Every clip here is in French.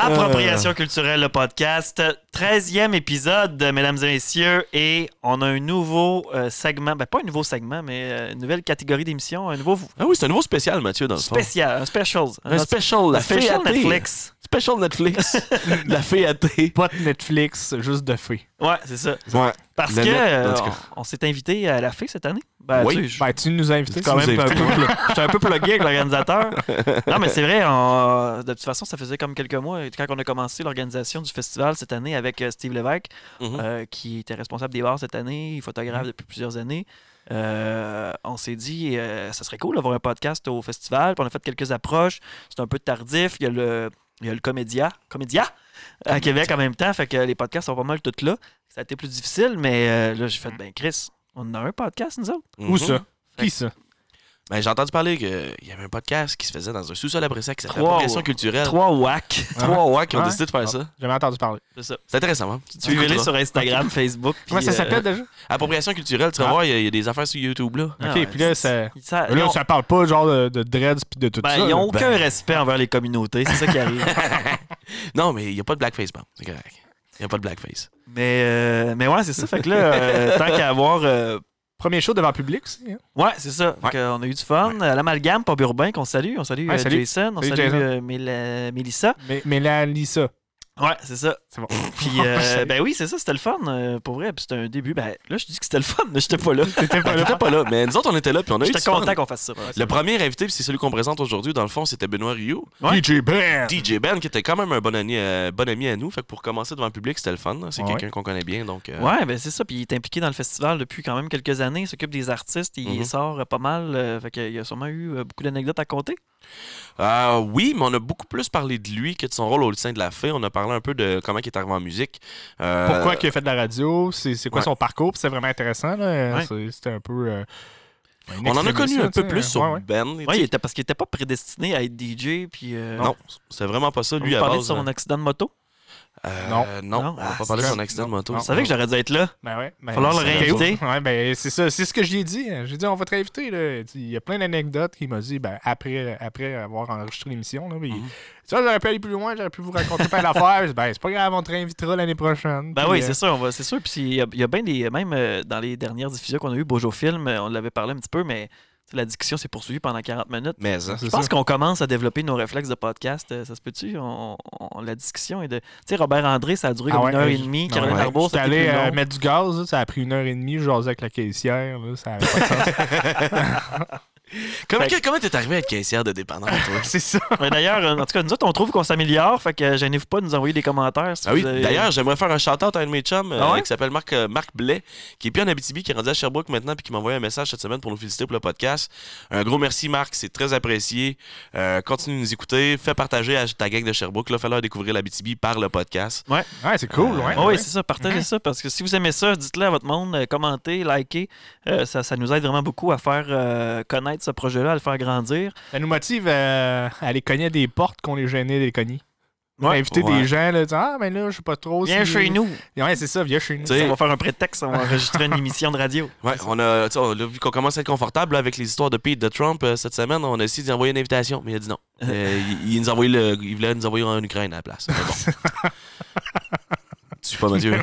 Appropriation culturelle, le podcast. 13e épisode, mesdames et messieurs. Et on a un nouveau segment. Ben, pas un nouveau segment, mais une nouvelle catégorie d'émission. Un nouveau... Ah oui, c'est un nouveau spécial, Mathieu, dans le fond. Spécial, un special. Un special, la fée special à thé. Netflix. Special Netflix. La fée à thé. Pas de Netflix, juste de fée. Ouais, c'est ça. Ouais. Parce Le que net, en tout cas. on s'est invité à la fée cette année. Ben, Oui. tu sais, Ben, tu nous as invités. quand même nous un peu, invitez. j'étais un peu plugué avec l'organisateur. Non, mais c'est vrai, de toute façon, ça faisait comme quelques mois quand on a commencé l'organisation du festival cette année avec Steve Lévesque, qui était responsable des bars cette année, photographe depuis plusieurs années. On s'est dit, ça serait cool d'avoir un podcast au festival. Puis on a fait quelques approches. C'est un peu tardif. Il y a le Comédia à Québec en même temps. Fait que les podcasts sont pas mal tous là. Ça a été plus difficile, mais là, j'ai fait, ben Chris, on a un podcast, nous autres. Où ça? Qui ça? Ben, j'ai entendu parler qu'il y avait un podcast qui se faisait dans un sous-sol après ça qui s'appelait Trois- Appropriation culturelle. 3 WAC. Trois WAC qui ont Ouais. décidé de faire ça. J'ai jamais entendu parler. C'est ça. C'est intéressant, hein? Suivez-les sur Instagram, Facebook. Comment puis, ça s'appelle déjà? Appropriation culturelle, tu vas Ah. voir, il y a des affaires sur YouTube, là. Ah Ok, ouais, puis là, ils ont- ça parle pas genre de dreads pis de tout ben, ça. ils là. n'ont aucun respect envers les communautés, c'est ça qui arrive. Non, mais il n'y a pas de blackface, bon. C'est correct. Il n'y a pas de blackface. mais ouais, c'est ça. Fait que là, tant qu'à avoir. Premier show devant le public aussi. Hein? Ouais, c'est ça. Fait Ouais. on a eu du fun. À l'Amalgame, Pop Urbain, qu'on salue. On salue Ouais, salut. Jason. On Salut, salue Jason. Mélissa. Mais la Lisa. Ouais, c'est ça. C'est bon. Puis, ben oui, c'est ça, c'était le fun. Pour vrai, puis c'était un début. Ben là, je dis que c'était le fun, mais j'étais pas là. T'étais pas là. T'étais pas là, mais nous autres, on était là, puis on a eu J'étais du fun. content qu'on fasse ça. Ouais, Le premier invité, puis c'est celui qu'on présente aujourd'hui, dans le fond, c'était Benoît Rioux. Ouais. DJ Ben. DJ Ben, qui était quand même un bon ami à nous. Fait que pour commencer devant le public, c'était le fun. Là. C'est Ouais. quelqu'un qu'on connaît bien. Donc, Ouais, ben c'est ça. Puis il est impliqué dans le festival depuis quand même quelques années. Il s'occupe des artistes. Il sort pas mal. Fait qu'il y a sûrement eu beaucoup d'anecdotes à compter. oui, mais on a beaucoup plus parlé de lui que de son rôle au sein de la fée. On a parlé un peu de comment il est arrivé en musique. Pourquoi il a fait de la radio? C'est quoi ouais. son parcours? Puis c'est vraiment intéressant. Là. Ouais. C'était un peu... On en a connu un peu plus sur Ouais, ouais. Ben. Ouais, parce qu'il était pas prédestiné à être DJ. Puis, Non, c'est vraiment pas ça. on Lui, vous à parlait base. de son accident de moto. Non. Non, on va pas parler de son accident de moto. Non. Vous savez que j'aurais dû être là. Ben ouais. Ben, Falloir le c'est- réinviter. Ouais, ben c'est ça. C'est ce que je lui ai dit. J'ai dit, on va te réinviter. Là. Il y a plein d'anecdotes qu'il m'a dit ben, après avoir enregistré l'émission. Là, puis, ça, j'aurais pu aller plus loin, j'aurais pu vous raconter plein d'affaires. J'ai dit, ben, c'est pas grave, on te réinvitera l'année prochaine. Ben Puis, oui, c'est sûr, c'est sûr. Puis il y a bien des. Même dans les dernières diffusions qu'on a eues, Bojo Film, on l'avait parlé un petit peu, mais la discussion s'est poursuivie pendant 40 minutes. Mais ça. Je pense qu'on commence à développer nos réflexes de podcast. Ça se peut-tu? La discussion est de. Tu sais, Robert André, ça a duré comme ouais, 1h30. Caroline ouais. Arbour, J'étais ça a été allé plus long. mettre du gaz, là, ça a pris 1h30, je jasais avec la caissière, là, ça avait pas de sens. Comment t'es arrivé à être caissière de dépendance, toi? C'est ça. Mais d'ailleurs, en tout cas, nous autres, on trouve qu'on s'améliore. Fait que gênez-vous pas de nous envoyer des commentaires. Si Ah oui, vous avez- d'ailleurs, j'aimerais faire un shout-out à un de mes chums Ah ouais? qui s'appelle Marc Blais, qui est plus en Abitibi, qui est rendu à Sherbrooke maintenant, puis qui m'a envoyé un message cette semaine pour nous féliciter pour le podcast. Un gros merci, Marc, c'est très apprécié. Continue de nous écouter, fais partager à ta gang de Sherbrooke, là, fais-leur découvrir l'Abitibi par le podcast. Ouais, c'est cool, ouais. Ah oui, c'est ça, partagez ça, parce que si vous aimez ça, dites-le à votre monde, commentez, likez. Ça nous aide vraiment beaucoup à faire connaître ce projet-là, à le faire grandir. Ça nous motive à aller cogner à des portes qu'on les gênait des cogner. Ouais. Inviter Ouais. des gens, là, disant, ah, ben là, je sais pas trop. Viens si... chez nous. Ouais, c'est ça, viens chez nous. Tu sais, On va faire un prétexte, on va enregistrer une émission de radio. Ouais, on a vu qu'on commence à être confortable là, avec les histoires de Pete de Trump cette semaine. On a essayé d'y envoyer une invitation, mais il a dit non. Il voulait nous envoyer en Ukraine à la place. Mais bon. Tu suis pas Mathieu.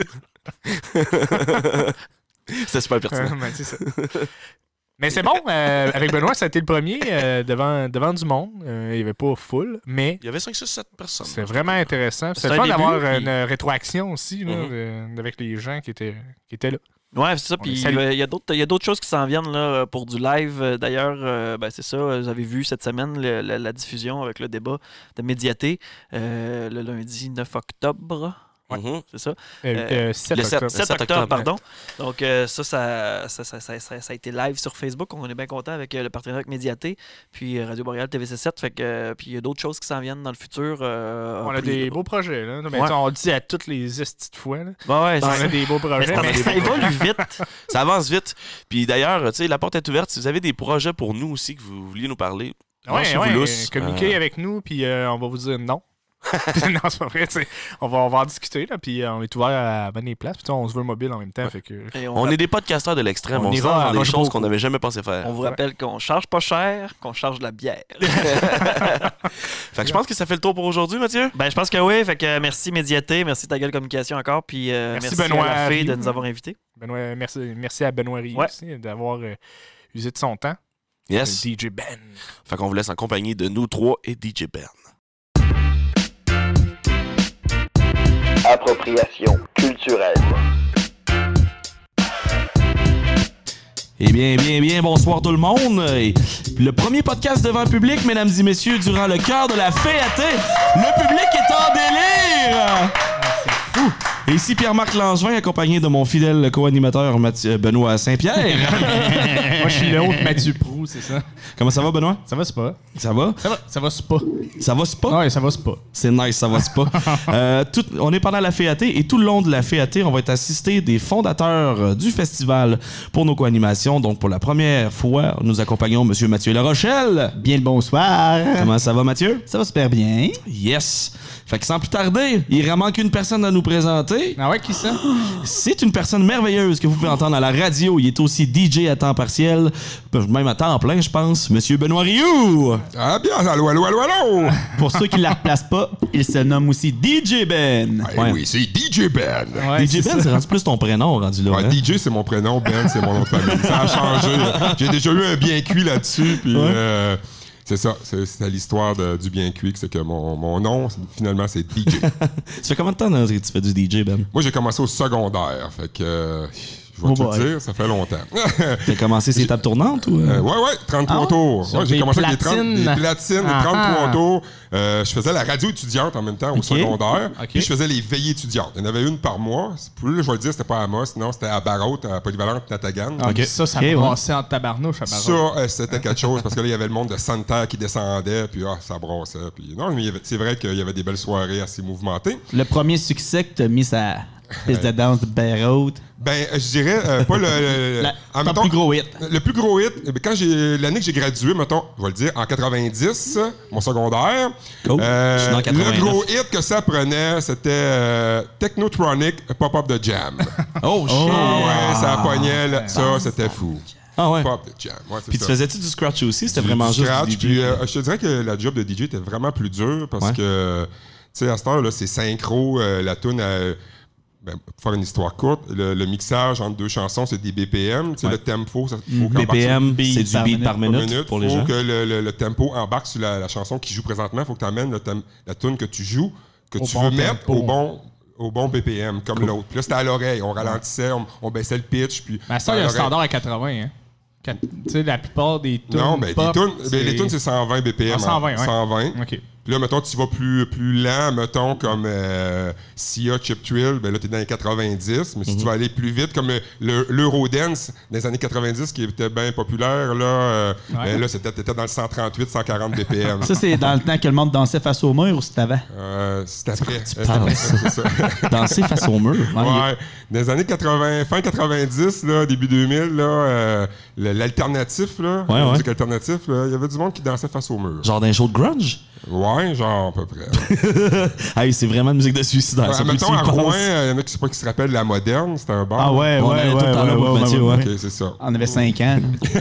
C'était super pertinent. Ben, c'est ça. Mais c'est bon, avec Benoît, ça a été le premier devant du monde. Il n'y avait pas full, mais Il y avait 5, 6, 7 personnes. c'est vraiment intéressant. Puis C'est C'est le un fun d'avoir début, puis- une rétroaction aussi là, avec les gens qui étaient là. Ouais, c'est ça. Puis salue. il y a d'autres choses qui s'en viennent là, pour du live. D'ailleurs, ben, c'est ça. Vous avez vu cette semaine la diffusion avec le débat de Médiaté le lundi 9 octobre. Mhm. C'est ça? 7 le 7 octobre. 7 7 octobre, octobre, pardon. Donc, ça a été live sur Facebook. On est bien content avec le partenariat avec Médiaté, puis Radio Boréal TVC7. Fait que, puis il y a d'autres choses qui s'en viennent dans le futur. On a plus- des beaux projets. Là. Mais Ouais. on le dit à toutes les estis de fois. Là. Ouais, On c'est a des beaux mais projets. c'est parce Mais que ça évolue vite. Ça avance vite. Puis d'ailleurs, tu sais, la porte est ouverte. Si vous avez des projets pour nous aussi que vous vouliez nous parler, ouais, lancez-vous lousse. communiquez avec nous, puis on va vous dire non. Non, c'est pas vrai. On va en discuter, là, puis on est ouvert à venir les places. Puis on se veut mobile en même temps. Fait que... On est des podcasteurs de l'extrême. On se ira lance dans à des choses qu'on n'avait jamais pensé faire. On vous rappelle qu'on charge pas cher, qu'on charge de la bière. Fait que je pense que ça fait le tour pour aujourd'hui, Mathieu. Ben, je pense que oui. Fait que merci Médiaté, merci Ta Gueule Communication encore, puis merci Benoît à la fille de Rioux. nous avoir invités. Benoît, merci à Benoît Rioux aussi d'avoir usé de son temps. Yes. DJ Ben. Fait qu'on vous laisse en compagnie de nous trois et DJ Ben. Appropriation culturelle. Eh bien, bonsoir tout le monde. Et le premier podcast devant le public, mesdames et messieurs, durant le cœur de la fête. Le public est en délire! C'est fou! Et ici Pierre-Marc Langevin, accompagné de mon fidèle co-animateur Benoît Saint-Pierre. Moi, je suis le autre Mathieu Proux, c'est ça. Comment ça va, Benoît? Ça va, c'est pas. Ça va? Ça va, c'est pas. Ça va, c'est pas? Ouais, ça va, c'est pas. C'est nice, ça va se pas. On est pendant la FEAT et tout le long de la FEAT, on va être assisté des fondateurs du festival pour nos co-animations. Donc, pour la première fois, nous accompagnons M. Mathieu Larochelle. Bien le bonsoir. Comment ça va, Mathieu? Ça va super bien. Yes! Fait que sans plus tarder, il manque une personne à nous présenter. Ah ouais, qui ça? C'est une personne merveilleuse que vous pouvez entendre à la radio. Il est aussi DJ à temps partiel, même à temps plein, je pense. Monsieur Benoît Rioux. Ah bien, allô. Pour ceux qui ne la replacent pas, il se nomme aussi DJ Ben. Ouais. Oui, c'est DJ Ben. Ouais, DJ Ben, c'est rendu plus ton prénom, rendu là. Ouais, hein? DJ, c'est mon prénom, Ben, c'est mon nom de famille. Ça a changé. J'ai déjà eu un bien cuit là-dessus, puis c'est ça. C'est l'histoire du bien cuit, c'est que mon nom, finalement, c'est DJ. Ça fait combien de temps que tu fais du DJ, Ben? Moi, j'ai commencé au secondaire, fait que... Je vais te dire, ça fait longtemps. T'as commencé ces tables tournantes ou? Ouais, 33 tours. Sur Ouais, j'ai des commencé avec des platines. platines, des 33 tours. Je faisais la radio étudiante en même temps au secondaire. Puis je faisais les veillées étudiantes. Il y en avait une par mois. Plus, je vais le dire, c'était pas à Amos, non, c'était à Barrault, à Polyvalente Natagan. Ça me brassait en tabarnouche à Barrault. Ça, c'était quelque chose, parce que là, il y avait le monde de Santerre qui descendait, puis ça brassait. Puis, non, mais c'est vrai qu'il y avait des belles soirées assez mouvementées. Le premier succès que t'as mis sa piste de danse de Barrault. Ben, je dirais pas Ton plus gros hit. Le plus gros hit, quand l'année que j'ai gradué, mettons, je vais le dire, en 90, mon secondaire. Cool. Je suis dans 89. Le gros hit que ça prenait, c'était Technotronic Pop-Up de Jam. Oh, shit! Ouais, ça pognait, là, ça, c'était fou. Ah ouais. Pop de Jam. Ouais, c'est Puis tu ça. faisais-tu du scratch aussi? C'était Du vraiment juste scratch, du DJ? puis je te dirais que la job de DJ était vraiment plus dure parce que, tu sais, à cette heure, là, c'est synchro, la tune pour faire une histoire courte, le mixage entre deux chansons, c'est des BPM. Le tempo, ça faut BPM, c'est du beat par minute pour les gens. Il faut que le tempo embarque sur la chanson qui joue présentement. Il faut que tu amènes la tune que tu joues, que tu veux mettre au bon BPM, comme l'autre. Puis là, c'était à l'oreille. On ralentissait, on baissait le pitch. Puis Mais ça, il y a un standard à 80. Hein? Tu sais, la plupart des tunes. Non, ben, pop, les tunes, c'est 120 BPM. 120, ouais. 120. OK. Puis là, mettons, tu vas plus lent, mettons, comme Sia, Chip Thrill, ben là, t'es dans les 90. Mais si tu vas aller plus vite, comme l'Eurodance dans les années 90, qui était bien populaire, là, ben là, t'étais dans le 138, 140 BPM. Ça, c'est dans le temps que le monde dansait face au mur ou c'était avant? C'était après. C'est ça. Danser face au mur. Ouais. Dans les années 80, fin 90, là, début 2000, là, l'alternatif, là, la musique alternative, il y avait du monde qui dansait face au mur. Genre d'un show de grunge? Ouais, genre à peu près. Hey, c'est vraiment une musique de suicidaire. Mettons, à Rouen, il y en a qui ne savent pas qui se rappellent la Moderne, c'était un bar. Ah ouais, On allait tout le temps là pour Mathieu, ouais. Ok, c'est ça. On avait 5 ans.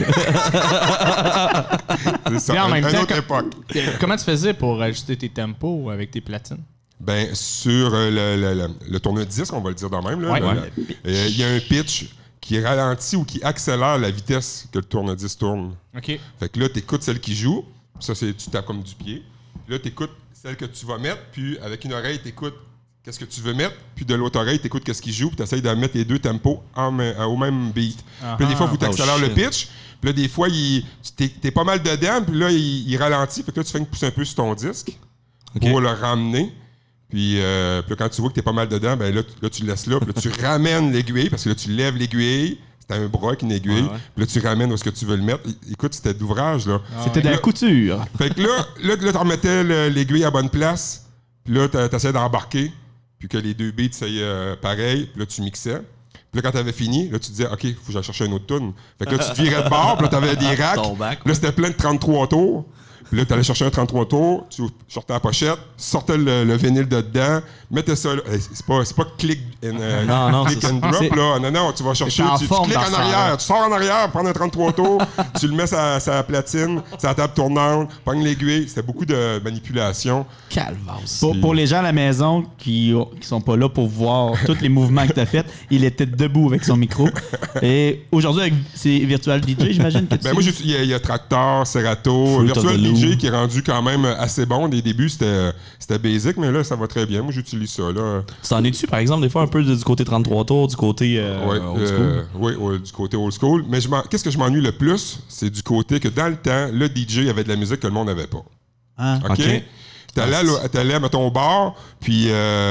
C'est ça, Puis en même une temps, autre époque. Comment tu faisais pour ajuster tes tempos avec tes platines? Ben, sur le tourne-disque, on va le dire de même, là, il y a un pitch qui ralentit ou qui accélère la vitesse que le tourne-disque tourne. OK. Fait que là, tu écoutes celle qui joue, ça, tu tapes comme du pied. Puis là, tu écoutes celle que tu vas mettre, puis avec une oreille, tu écoutes qu'est-ce que tu veux mettre, puis de l'autre oreille, tu écoutes qu'est-ce qui joue, puis tu essaies de mettre les deux tempos au même beat. Puis là, des fois, il faut que tu accélères le pitch, puis là, des fois, t'es pas mal dedans, puis là, il ralentit, fait que là, tu fais une pousse un peu sur ton disque pour le ramener. Puis là, quand tu vois que t'es pas mal dedans, ben là, tu le laisses là, puis là, tu ramènes l'aiguille, parce que là, tu lèves l'aiguille. C'était un bras avec une aiguille. Ouais. Puis là, tu ramènes où est-ce que tu veux le mettre. Écoute, c'était d'ouvrage, là. C'était de la couture. Fait que là tu remettais l'aiguille à bonne place. Puis là, t'essayais d'embarquer. Puis que les deux beats, ça y est pareil. Puis là, tu mixais. Puis là, quand t'avais fini, là, tu disais, OK, faut que j'aille chercher une autre tune. Fait que là, tu te virais de bord. Puis là, t'avais des racks. Là, c'était plein de 33 tours. Puis là, tu allais chercher un 33 tours, tu sortais la pochette, sortais le vinyle de dedans, mettais ça là. C'est pas click and, click and drop, là. Non, tu vas chercher, tu cliques en arrière, tu sors en arrière, prends un 33 tours, tu le mets sur la platine, sur la table tournante, pogne l'aiguille. C'était beaucoup de manipulation. Calvasse. Pour les gens à la maison qui sont pas là pour voir tous les mouvements que tu as fait, il était debout avec son micro. Et aujourd'hui, c'est Virtual DJ, j'imagine que tu moi, il y a Traktor, Serato, Virtual DJ qui est rendu quand même assez bon. Des débuts, c'était basic, mais là, ça va très bien. Moi, j'utilise ça. Là. Tu t'en es-tu, par exemple, des fois, un peu du côté 33 tours, du côté old school? Oui, du côté old school. Mais qu'est-ce que je m'ennuie le plus? C'est du côté que dans le temps, le DJ avait de la musique que le monde n'avait pas. Ah, OK? T'allais, mettons, au bar, puis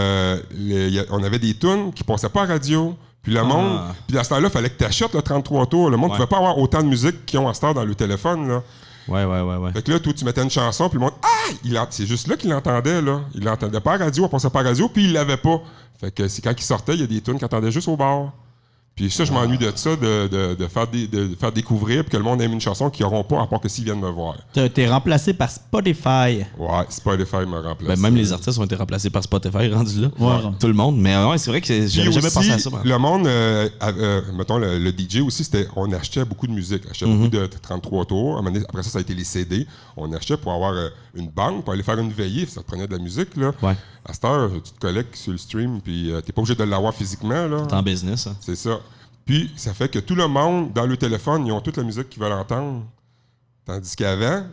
on avait des tunes qui passaient pas à radio. Puis le monde, puis à ce temps-là, il fallait que tu achètes le 33 tours. Le monde ne pouvait pas avoir autant de musique qu'ils ont à ce temps dans le téléphone. Là. Ouais. Fait que là, toi, tu mettais une chanson, puis le monde, c'est juste là qu'il l'entendait, là. Il l'entendait pas à radio, on passait pas à radio, puis il l'avait pas. Fait que c'est quand il sortait, il y a des tunes qu'il entendait juste au bar. Puis ça, je m'ennuie de ça, de faire découvrir, puis que le monde aime une chanson qu'ils n'auront pas, à part que s'ils viennent me voir. T'es remplacé par Spotify. Ouais, Spotify m'a remplacé. Ben, même les artistes ont été remplacés par Spotify, rendus là. Ouais. Tout le monde. Mais ouais, c'est vrai que j'avais jamais pensé à ça. Man. Le monde, mettons, le DJ aussi, on achetait beaucoup de musique. On achetait beaucoup de 33 tours. Après ça a été les CD. On achetait pour avoir une banque, pour aller faire une veillée. Ça te prenait de la musique, là. Ouais. À cette heure, tu te collectes sur le stream, puis t'es pas obligé de l'avoir physiquement, là. T'es en business, hein. C'est ça. Puis, ça fait que tout le monde, dans le téléphone, ils ont toute la musique qu'ils veulent entendre. Tandis qu'avant,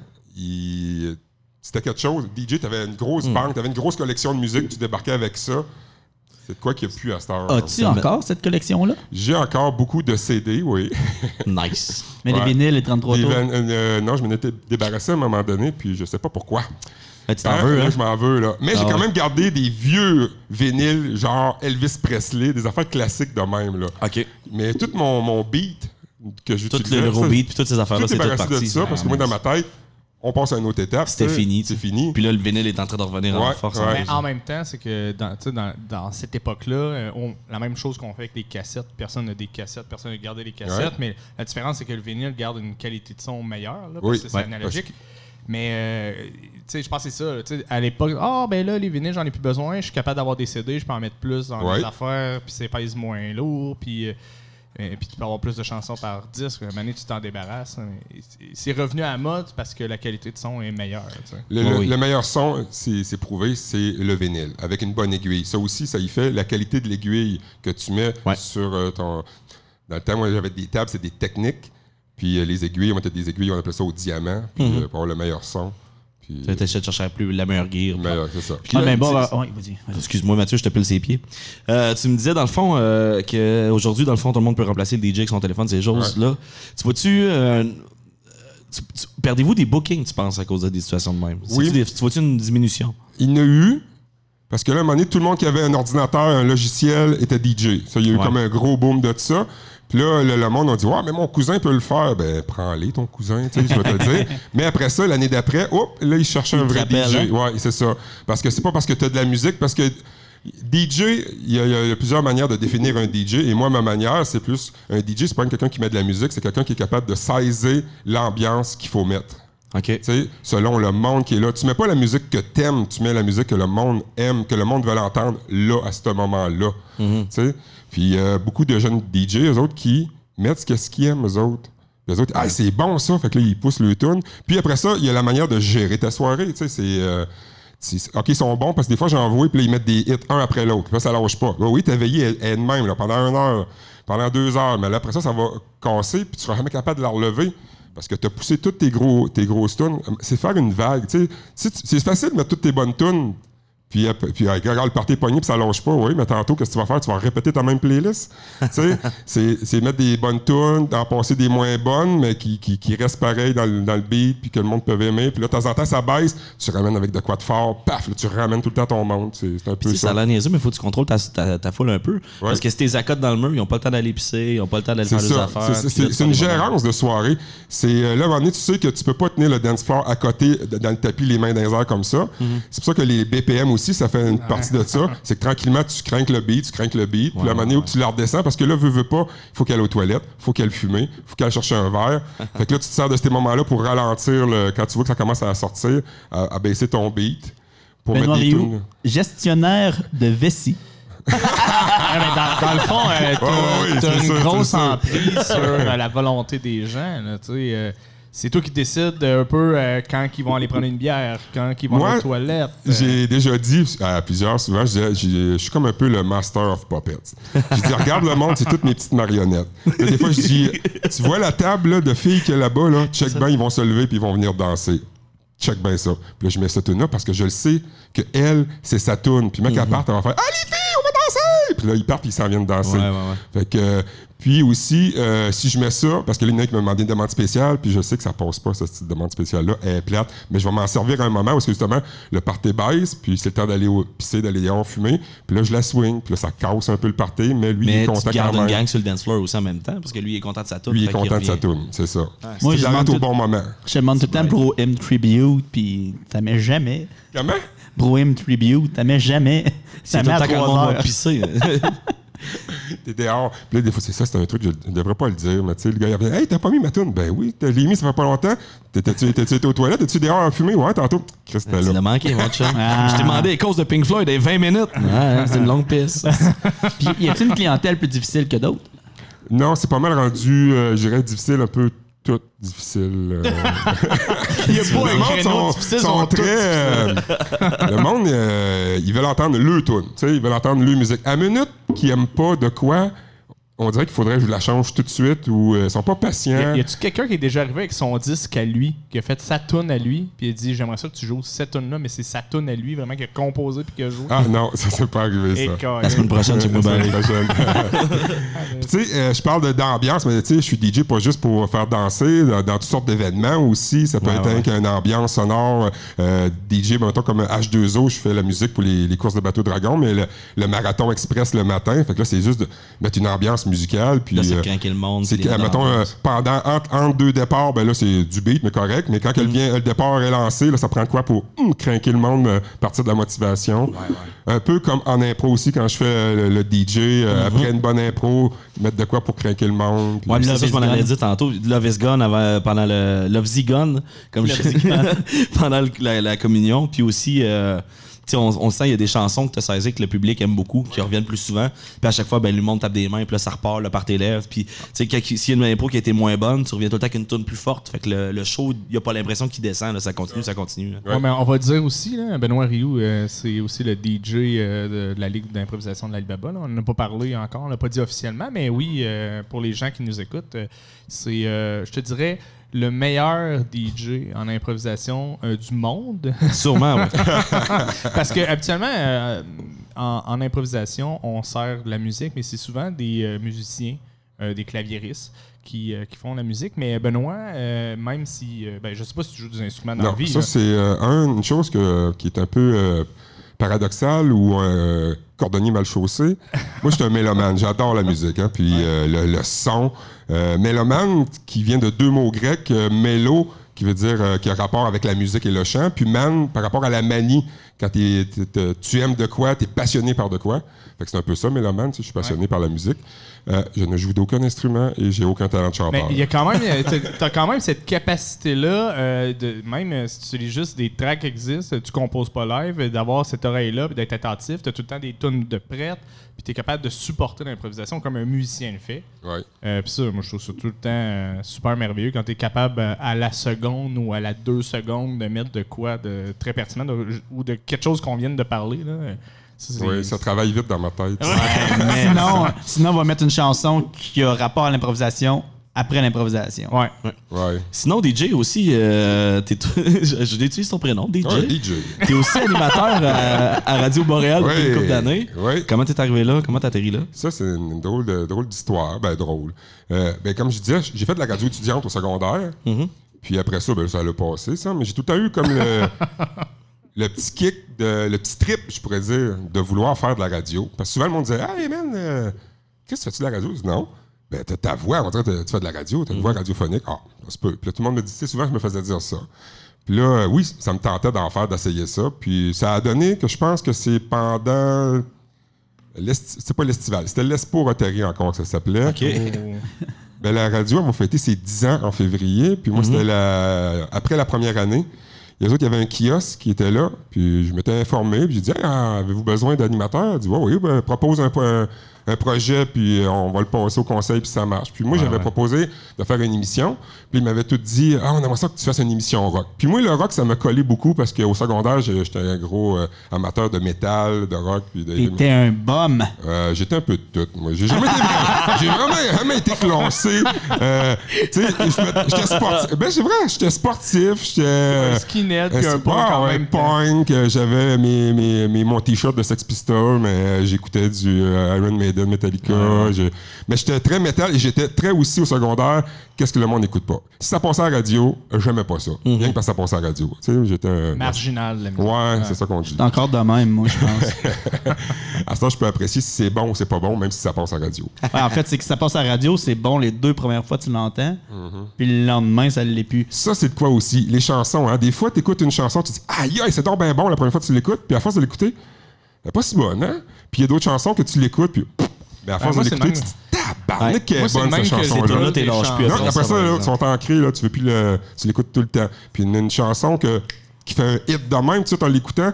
c'était quelque chose. DJ, t'avais une grosse banque, t'avais une grosse collection de musique, tu débarquais avec ça. C'est de quoi qu'il n'y a plus à cette heure. As-tu encore cette collection-là? J'ai encore beaucoup de CD, oui. Nice. Mais les vinyles, les 33 tours? Non, je m'en étais débarrassé à un moment donné, puis je sais pas pourquoi. Tu t'en veux, hein? Je m'en veux, là. Mais j'ai quand même gardé des vieux vinyles, genre Elvis Presley, des affaires classiques de même, là. OK. Mais tout mon beat que j'utilisais... Tout le Eurobeat puis toutes ces affaires-là, c'est tout parti. de ça, parce que moi, dans ma tête, on passe à une autre étape. C'était fini. C'est fini. Puis là, le vinyle est en train de revenir en force. Mais en même temps, c'est que dans cette époque-là, la même chose qu'on fait avec les cassettes. Personne n'a des cassettes, personne n'a gardé les cassettes, mais la différence, c'est que le vinyle garde une qualité de son meilleure, là, parce que c'est analogique. Mais, tu sais, je pense que c'est ça. À l'époque, ben là, les vinyles, j'en ai plus besoin. Je suis capable d'avoir des CD, je peux en mettre plus dans les affaires, puis ça pèse moins lourd, puis tu peux avoir plus de chansons par disque. À un moment donné, tu t'en débarrasses. C'est revenu à la mode parce que la qualité de son est meilleure. Le meilleur son, c'est prouvé, c'est le vinyle, avec une bonne aiguille. Ça aussi, ça y fait la qualité de l'aiguille que tu mets sur ton... Dans le temps, moi, j'avais des tables, c'est des techniques. Puis les aiguilles, on mettait des aiguilles, on appelait ça au diamant, pour avoir le meilleur son. Tu essaies de chercher la meilleure gear. C'est ça. Puis là, vas-y. Excuse-moi, Mathieu, je te pile ses pieds. Tu me disais, dans le fond, qu'aujourd'hui, dans le fond, tout le monde peut remplacer le DJ avec son téléphone, ces choses-là. Tu vois-tu... perdez-vous des bookings, tu penses, à cause de des situations de même? Oui. Tu vois-tu une diminution? Il y en a eu, parce que là, à un moment donné, tout le monde qui avait un ordinateur, un logiciel, était DJ. Ça, il y a eu comme un gros boom de ça. Puis là, le monde a dit « Ouais, mais mon cousin peut le faire. » Ben, prends-les, ton cousin, tu sais, je vais te le dire. Mais après ça, l'année d'après, là, il cherchait un vrai DJ. Hein? Ouais, c'est ça. Parce que c'est pas parce que tu as de la musique, parce que DJ, il y a plusieurs manières de définir un DJ. Et moi, ma manière, c'est plus... Un DJ, c'est pas quelqu'un qui met de la musique, c'est quelqu'un qui est capable de saisir l'ambiance qu'il faut mettre. OK. Tu sais, selon le monde qui est là. Tu mets pas la musique que t'aimes, tu mets la musique que le monde aime, que le monde veut l'entendre là, à ce moment-là. Tu sais? Puis beaucoup de jeunes DJ, eux autres, qui mettent ce qu'ils aiment, eux autres. Puis eux autres, c'est bon ça, fait que là, ils poussent le tune. Puis après ça, il y a la manière de gérer ta soirée, tu sais, OK, ils sont bons parce que des fois, j'en vois, puis là, ils mettent des hits un après l'autre. Puis là, ça lâche pas. Là, oui, t'as veillé elle-même là, pendant 1 heure, pendant 2 heures, mais là, après ça, ça va casser, puis tu seras jamais capable de la relever. Parce que tu as poussé toutes tes grosses tunes. C'est faire une vague. C'est facile de mettre toutes tes bonnes tunes. Puis regarde le party pogné, puis ça lâche pas. Oui, mais tantôt, qu'est-ce que tu vas faire? Tu vas répéter ta même playlist. C'est mettre des bonnes tunes, en passer des moins bonnes, mais qui restent pareilles dans le beat, puis que le monde peut aimer. Puis là, de temps en temps, ça baisse. Tu ramènes avec de quoi de fort. Paf! Là, tu ramènes tout le temps ton monde. C'est un peu ça. Ça a l'air niaiseux, mais il faut que tu contrôles ta foule un peu. Ouais. Parce que si tes accotes dans le mur, ils n'ont pas le temps d'aller pisser, ils n'ont pas le temps d'aller faire des affaires. C'est une gérance de soirée. C'est là, à un moment donné, tu sais que tu peux pas tenir le dance floor à côté, dans le tapis, les mains dans les airs comme ça. C'est pour ça que les BPM aussi, aussi, ça fait une partie de ça. C'est que tranquillement, tu crains le beat. Puis à un moment donné, où tu la redescends, parce que là, veux pas, il faut qu'elle aille aux toilettes, il faut qu'elle fume, il faut qu'elle cherche un verre. Fait que là, tu te sers de ces moments-là pour ralentir, quand tu vois que ça commence à sortir, à baisser ton beat. Pour Benoît mettre des Rioux, tunes. gestionnaire de vessie. Dans le fond, t'as c'est une ça, grosse c'est ça. emprise sur la volonté des gens. Là, c'est toi qui décides un peu quand ils vont aller prendre une bière, quand ils vont Moi, aller aux toilettes. J'ai déjà dit à plusieurs, souvent, je suis comme un peu le master of puppets. Je dis, regarde le monde, c'est toutes mes petites marionnettes. Là, des fois, je dis, tu vois la table là, de filles qu'il y a là-bas, là, check bien, ils vont se lever puis ils vont venir danser. Check bien ça. Puis là, je mets cette tune-là parce que je le sais que elle, c'est sa tune. Puis même qu'elle parte, elle va faire « Ah, les filles, on va danser! » Puis là, ils partent puis ils s'en viennent danser. Ouais. Fait que... Puis aussi, si je mets ça, parce que là, il y en a qui me demandé une demande spéciale, puis je sais que ça passe pas, ce style de demande spéciale-là, elle est plate, mais je vais m'en servir à un moment où, justement, le party baisse, puis c'est le temps d'aller pisser, d'aller dehors fumer, puis là, je la swing, puis là, ça casse un peu le party, mais lui, il est content tu gardes quand une même. gang sur le dance floor aussi en même temps, parce que lui, il est content de sa tune. Lui, il est fait qu'il content de sa revient. tune, c'est ça. Moi, je l'arrête demande au tout- bon moment. Je te demande tout le temps Bro M Tribute, puis t'as mets jamais. Comment? Bro M Tribute, t'as mets jamais. C'est Ça tout met le à temps quand le 3 monde va heures. pisser. T'es dehors. Puis là, des fois, c'est ça, c'est un truc, je devrais pas le dire, mais tu sais, le gars, il revient, « Hey, t'as pas mis ma tune? » Ben oui, t'as mis, ça fait pas longtemps. T'étais-tu été aux toilettes? T'es-tu dehors en fumée? Ouais, tantôt. Christ, t'es Tu là. l'as manqué, mon chum. Ah. Je t'ai demandé les causes de Pink Floyd des 20 minutes. Ouais, c'est une longue piste. Puis y a-t-il une clientèle plus difficile que d'autres? Non, c'est pas mal rendu, je dirais, difficile, un peu tout difficile. Il y a Le pas un monde créneau difficile, sont tous très. Le monde, ils veulent entendre le tune. Tu sais, ils veulent entendre le musique. À minute qu'ils aiment pas de quoi, on dirait qu'il faudrait que je la change tout de suite ou ils sont pas patients. Y a-tu quelqu'un qui est déjà arrivé avec son disque à lui, qui a fait sa tune à lui, puis il a dit j'aimerais ça que tu joues cette tune là, mais c'est sa tune à lui vraiment qu'il a composé puis qu'il a joué. Ah non, ça s'est pas arrivé ça. Et carré. La semaine prochaine, check La moi semaine prochaine. Puis, tu sais, je parle d'ambiance, mais tu sais, je suis DJ pas juste pour faire danser, dans toutes sortes d'événements aussi. Ça peut être une ambiance sonore. DJ, mettons comme H2O, je fais la musique pour les courses de bateau dragon, mais le marathon express le matin. Fait que là, c'est juste de mettre une ambiance musicale. Puis, Là, c'est de craquer le monde. c'est puis que, les mettons, danses. pendant entre deux départs, ben là, c'est du beat, mais correct. Mais quand le départ est lancé, là, ça prend quoi pour craquer le monde, partir de la motivation. Un peu comme en impro aussi, quand je fais le DJ, après une bonne impro, mettre de quoi pour craquer le monde. puis- Ouais, mais c'est ça que je m'en Love is allais Gone. dire tantôt. Love is Gone pendant le Love is Gone, comme pendant la communion. Puis aussi, tu sais, on sent qu'il y a des chansons que tu as saisies que le public aime beaucoup, qui reviennent plus souvent. Puis à chaque fois, ben, le monde tape des mains, puis là, ça repart, le par tes lèvres. Puis, tu sais, s'il y a une impro qui a été moins bonne, tu reviens tout le temps avec une tune plus forte. Fait que le show, il n'y a pas l'impression qu'il descend, là, ça continue. Là. Ouais, mais on va dire aussi, là, Benoît Rioux, c'est aussi le DJ de la Ligue d'improvisation de l'Alibaba. Là. On n'en a pas parlé encore, on l'a pas dit officiellement, mais oui, pour les gens qui nous écoutent, c'est, je te dirais, le meilleur DJ en improvisation du monde. Sûrement, ouais. Parce que habituellement, en improvisation, on sert de la musique, mais c'est souvent des musiciens, des claviéristes qui font la musique. Mais Benoît, même si... ben, je sais pas si tu joues des instruments dans Non, la vie. ça, là. c'est une chose qui est un peu paradoxale ou un cordonnier mal chaussé. Moi, je suis un mélomane. J'adore la musique. Hein, puis le son. Mélomane, qui vient de deux mots grecs. Mélo, qui veut dire qui a rapport avec la musique et le chant. Puis man, par rapport à la manie. Quand tu aimes de quoi, tu es passionné par de quoi. Fait que c'est un peu ça, mélomane. Je suis passionné par la musique. Je ne joue d'aucun instrument et j'ai aucun talent de chanteur. Mais il y a quand même, t'as quand même cette capacité-là, même si tu lis juste des tracks qui existent, tu composes pas live, d'avoir cette oreille-là, puis d'être attentif, t'as tout le temps des tunes de prête, puis t'es capable de supporter l'improvisation comme un musicien le fait. Ouais. Puis ça, moi, je trouve ça tout le temps super merveilleux quand t'es capable à la seconde ou à la 2 secondes de mettre de quoi de très pertinent ou de quelque chose qu'on vient de parler. Là. Oui, ça travaille vite dans ma tête. Sinon, on va mettre une chanson qui a rapport à l'improvisation après l'improvisation. Ouais. Ouais. Sinon, DJ aussi, je utilise ton prénom, DJ. Ouais, DJ. T'es aussi animateur à Radio Boréal depuis une couple d'années. Oui. Comment t'es arrivé là? Comment t'as atterri là? Ça, c'est une drôle d'histoire. Ben, drôle. Comme je disais, j'ai fait de la radio étudiante au secondaire. Puis après ça, ça l'a passé, ça. Mais j'ai tout le temps eu comme le petit kick, le petit trip, je pourrais dire, de vouloir faire de la radio. Parce que souvent, le monde disait « Hey, man, qu'est-ce que tu fais-tu de la radio? » Je dis « Non. Ben, t'as ta voix, on dirait que tu fais de la radio, t'as une voix radiophonique. Ah, ça se peut. Puis là, tout le monde me dit, tu sais, souvent, je me faisais dire ça. Puis là, oui, ça me tentait d'essayer ça. Puis ça a donné que je pense que c'est pendant... C'est pas l'estival, c'était l'Espo Rotary encore que ça s'appelait. OK. Ben, la radio, elle m'a fêté ses 10 ans en février. Puis moi, c'était après la première année. Les autres, il y avait un kiosque qui était là. Puis je m'étais informé. Puis j'ai dit, avez-vous besoin d'animateurs? Il dit, oui, ben, propose un projet, puis on va le passer au conseil, puis ça marche. Puis moi, j'avais proposé de faire une émission. Puis il m'avait tout dit, on aimerait ça que tu fasses une émission rock. Puis moi, le rock, ça m'a collé beaucoup parce qu'au secondaire, j'étais un gros amateur de métal, de rock. T'étais un bum. J'étais un peu de tout. Moi, j'ai vraiment été classé. Tu sais, j'étais sportif. Ben, c'est vrai, j'étais sportif. J'étais. Skinhead, puis un punk en même punk. J'avais mon t-shirt de Sex Pistols, mais j'écoutais du Iron Maiden, Metallica. Mais j'étais très métal et j'étais très aussi au secondaire. Qu'est-ce que le monde n'écoute pas? Si ça passait à la radio, j'aimais pas ça. Rien que parce que ça passait à la radio. Tu sais, j'étais. Marginal, la musique. Ouais, c'est ça qu'on dit. C'est encore de même, moi, je pense. À ce temps, je peux apprécier si c'est bon ou c'est pas bon, même si ça passe à la radio. Ouais, en fait, c'est que ça passe à la radio, c'est bon les 2 premières fois, tu l'entends. Puis le lendemain, ça ne l'est plus. Ça, c'est de quoi aussi? Les chansons, hein? Des fois, tu écoutes une chanson, tu te dis, aïe, c'est donc bien bon la première fois que tu l'écoutes, puis à force de l'écouter, elle n'est pas si bonne, hein? Puis il y a d'autres chansons que tu l'écoutes, puis à force de l'écouter, tu te dis, tabarnak, qu'elle est bonne cette chanson-là. Là, t'es lâche plus. Après ça, là, ils sont ancrés, là, tu veux plus tu l'écoutes tout le temps. Puis une chanson qui fait un hit de même, tu sais, en l'écoutant,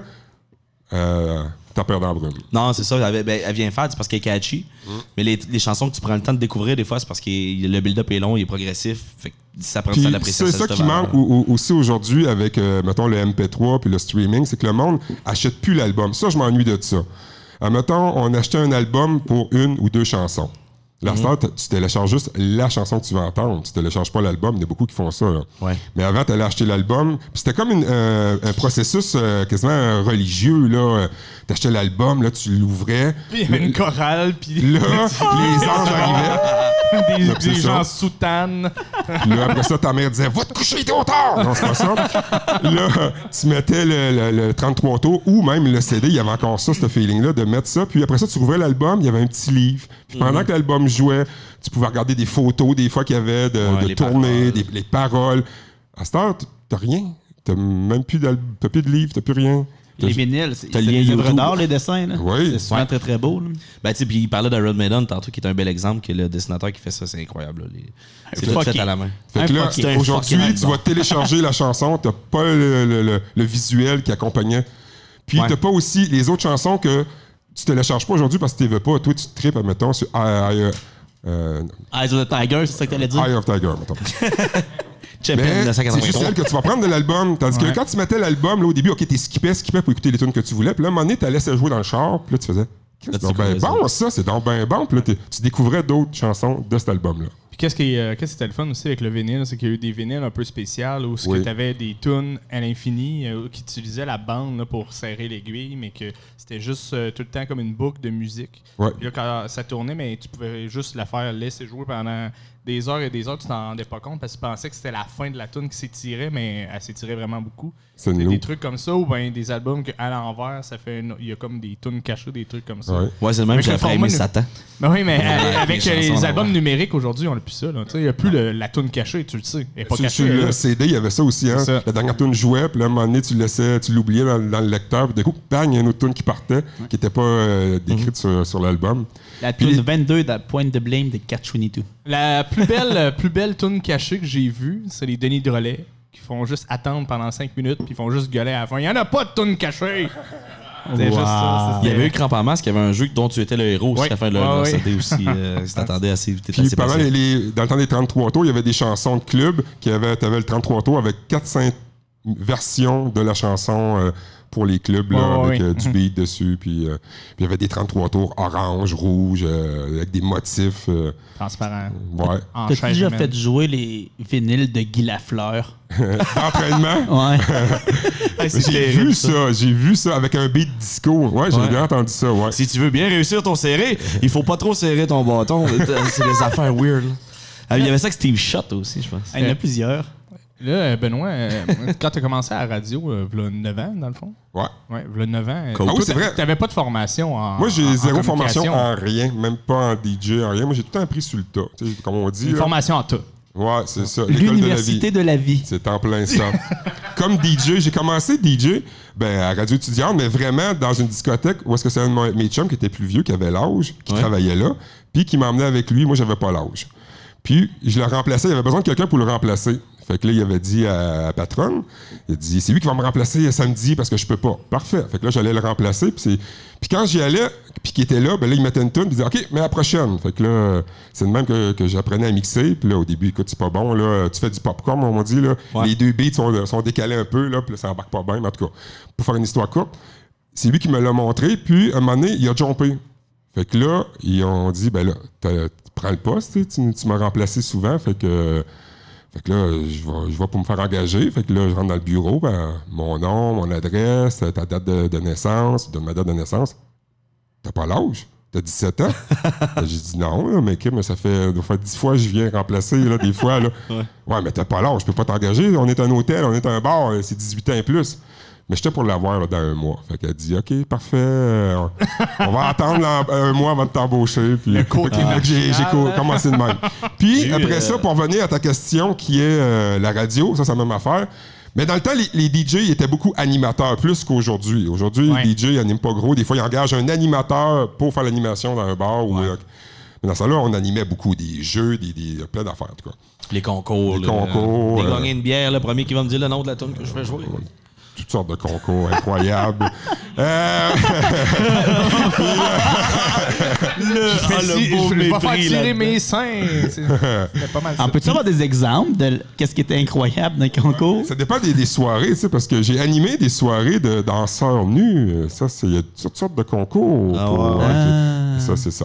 t'as peur dans la brume. Non, c'est ça. Elle vient faire, c'est parce qu'elle est catchy. Mais les chansons que tu prends le temps de découvrir, des fois, c'est parce que le build-up est long, il est progressif. Fait que ça prend ça l'appréciation. C'est ça qui manque aussi aujourd'hui avec, mettons, le MP3 puis le streaming, c'est que le monde achète plus l'album. Ça, je m'ennuie de ça. Mettons, on achetait un album pour 1 ou 2 chansons. Là, tu télécharges juste la chanson que tu veux entendre. Tu télécharges pas l'album. Il y a beaucoup qui font ça. Là. Ouais. Mais avant, tu allais acheter l'album. Puis c'était comme un processus quasiment religieux. Tu achetais l'album, là, tu l'ouvrais. Puis il y avait une chorale. Puis là, les anges arrivaient. des gens soutanes. Là, après ça, ta mère disait « Va te coucher, t'es au tard! » Non, c'est pas ça. Là, tu mettais le 33 tours ou même le CD. Il y avait encore ça, ce feeling-là, de mettre ça. Puis après ça, tu rouvrais l'album. Il y avait un petit livre. Puis pendant que l'album jouait, tu pouvais regarder des photos des fois qu'il y avait de tournées, les paroles. À cette heure, t'as rien. T'as même plus t'as plus de livre, t'as plus rien. Les vinyles, c'est le lien des œuvres YouTube. d'art, les dessins. Là. Oui. C'est souvent très, très beau. Là. Ben, tu sais, puis il parlait d'Iron Maiden tantôt, qui est un bel exemple, que le dessinateur qui fait ça, c'est incroyable. Là. C'est tout fait à la main. Fait que là, fucking aujourd'hui, fucking tu vas télécharger la chanson, t'as pas le visuel qui accompagnait. Puis t'as pas aussi les autres chansons que tu télécharges pas aujourd'hui parce que tu veux pas. Toi, tu tripes, admettons, sur Eyes of the Tiger, c'est ça que t'allais dire? Eye of Tiger, mettons. Champion Mais c'est 1983. juste celle que tu vas prendre de l'album. Tandis que quand tu mettais l'album, là, au début, OK, t'es skippé pour écouter les tunes que tu voulais. Puis là, à un moment donné, t'as laissé jouer dans le char. Puis là, tu faisais, c'est donc bien bon, ça. C'est donc bien bon. Puis là, tu découvrais d'autres chansons de cet album-là. Puis qu'est-ce qui était le fun aussi avec le vinyle, c'est qu'il y a eu des vinyles un peu spéciales où tu avais des tunes à l'infini qui utilisaient la bande là, pour serrer l'aiguille, mais que c'était juste tout le temps comme une boucle de musique. Ouais. Puis là, quand ça tournait, mais tu pouvais juste la faire laisser jouer pendant des heures et des heures, tu t'en rendais pas compte parce que tu pensais que c'était la fin de la tune qui s'étirait, mais elle s'étirait vraiment beaucoup. C'est des trucs comme ça, ou bien des albums qu'à l'envers, ça fait il y a comme des tunes cachées, des trucs comme ça. Ouais, c'est le même que j'ai le après format aimé Satan. Ben oui, mais avec les les chansons albums d'envers. numériques aujourd'hui, on n'a plus ça. Il n'y a plus la tune cachée, tu le sais. Elle est pas Sur cachée. le là. CD, il y avait ça aussi. Hein? C'est ça. La dernière tune jouait, puis là, à un moment donné, tu l'oubliais dans le lecteur. Puis d'un coup, bang, il y a une autre tune qui partait, qui n'était pas décrite sur l'album. La tune 22 de Point de Blame de Catch-22. La plus belle tune cachée que j'ai vue, c'est les Denis Drolet qui font juste attendre pendant 5 minutes puis ils font juste gueuler à la fin. Il n'y en a pas de tune cachée! C'est juste ça. Il y avait eu Cramp en masque, il y avait un jeu dont tu étais le héros aussi à la fin de leur Ouais, CD aussi. Si t'attendais assez vite. Puis pendant dans le temps des 33 tours, il y avait des chansons de club. T'avais le 33 tours avec 4-5 versions de la chanson pour les clubs là, avec du beat dessus. Puis il y avait des 33 tours orange, rouge, avec des motifs. Transparent. Ouais. En T'as chaise déjà humaine. fait jouer les vinyles de Guy Lafleur? D'entraînement. Ouais. J'ai vu ça avec un beat disco. Ouais, j'ai bien entendu ça. Ouais. Si tu veux bien réussir ton serré, il faut pas trop serrer ton bâton. C'est des affaires weird. Là. Il y avait ça avec Steve Shott aussi, je pense. Il y en a plusieurs. Là, Benoît, quand tu as commencé à la radio, il y a 9 ans, dans le fond. Ouais. Ouais, il y a 9 ans. Ah oui, c'est vrai. Tu n'avais pas de formation en. Moi, j'ai zéro formation communication. en rien, même pas en DJ, en rien. Moi, j'ai tout appris sur le tas. Tu sais, comme on dit. Une là. formation en tout. Ouais, c'est ça. L'école L'université de la vie. C'est en plein ça. Comme DJ, j'ai commencé DJ à Radio étudiante, mais vraiment dans une discothèque où est-ce que c'est un de mes chums qui était plus vieux, qui avait l'âge, qui travaillait là, puis qui m'emmenait avec lui. Moi, j'avais pas l'âge. Puis, je le remplaçais. Il avait besoin de quelqu'un pour le remplacer. Fait que là, il avait dit à la patronne, il a dit, c'est lui qui va me remplacer samedi parce que je peux pas. Parfait. Fait que là, j'allais le remplacer. Puis quand j'y allais, puis qu'il était là, ben là, il mettait une tune, puis il disait, OK, mais à la prochaine. Fait que là, c'est de même que j'apprenais à mixer. Puis là, au début, écoute, c'est pas bon. Là, tu fais du popcorn, on m'a dit. Là. Ouais. Les deux beats sont décalés un peu, là, puis là, ça embarque pas bien. Mais en tout cas, pour faire une histoire courte, c'est lui qui me l'a montré. Puis, à un moment donné, il a jumpé. Fait que là, ils ont dit, ben là, prends le poste, tu m'as remplacé souvent. Fait que là, je vais pour me faire engager. Fait que là, je rentre dans le bureau, mon nom, mon adresse, ta date de naissance, je donne ma date de naissance. T'as pas l'âge? T'as 17 ans? J'ai dit non, là, mais ça fait 10 fois que je viens remplacer, là, des fois. Là. Ouais, mais t'as pas l'âge, je peux pas t'engager. On est un hôtel, on est un bar, c'est 18 ans et plus. Mais j'étais pour l'avoir là, dans un mois. Fait qu'elle dit, OK, parfait. On va attendre un mois avant de t'embaucher. Puis j'ai commencé de même. Puis après ça, pour revenir à ta question qui est la radio, ça, c'est la même affaire. Mais dans le temps, les DJ étaient beaucoup animateurs, plus qu'aujourd'hui. Aujourd'hui, les DJ n'animent pas gros. Des fois, ils engagent un animateur pour faire l'animation dans un bar. Mais dans ça, là, on animait beaucoup des jeux, plein d'affaires, en tout cas. Les concours. Des gagner une bière, le premier qui va me dire le nom de la tune que je fais jouer. Toutes sortes de concours incroyables. Je vais pas faire tirer mes seins. C'est pas mal ça. Peux-tu avoir des exemples de qu'est-ce qui était incroyable dans les concours? Ça dépend des soirées, tu sais, parce que j'ai animé des soirées de danseurs nus. Ça, il y a toutes sortes de concours. Ça, c'est ça.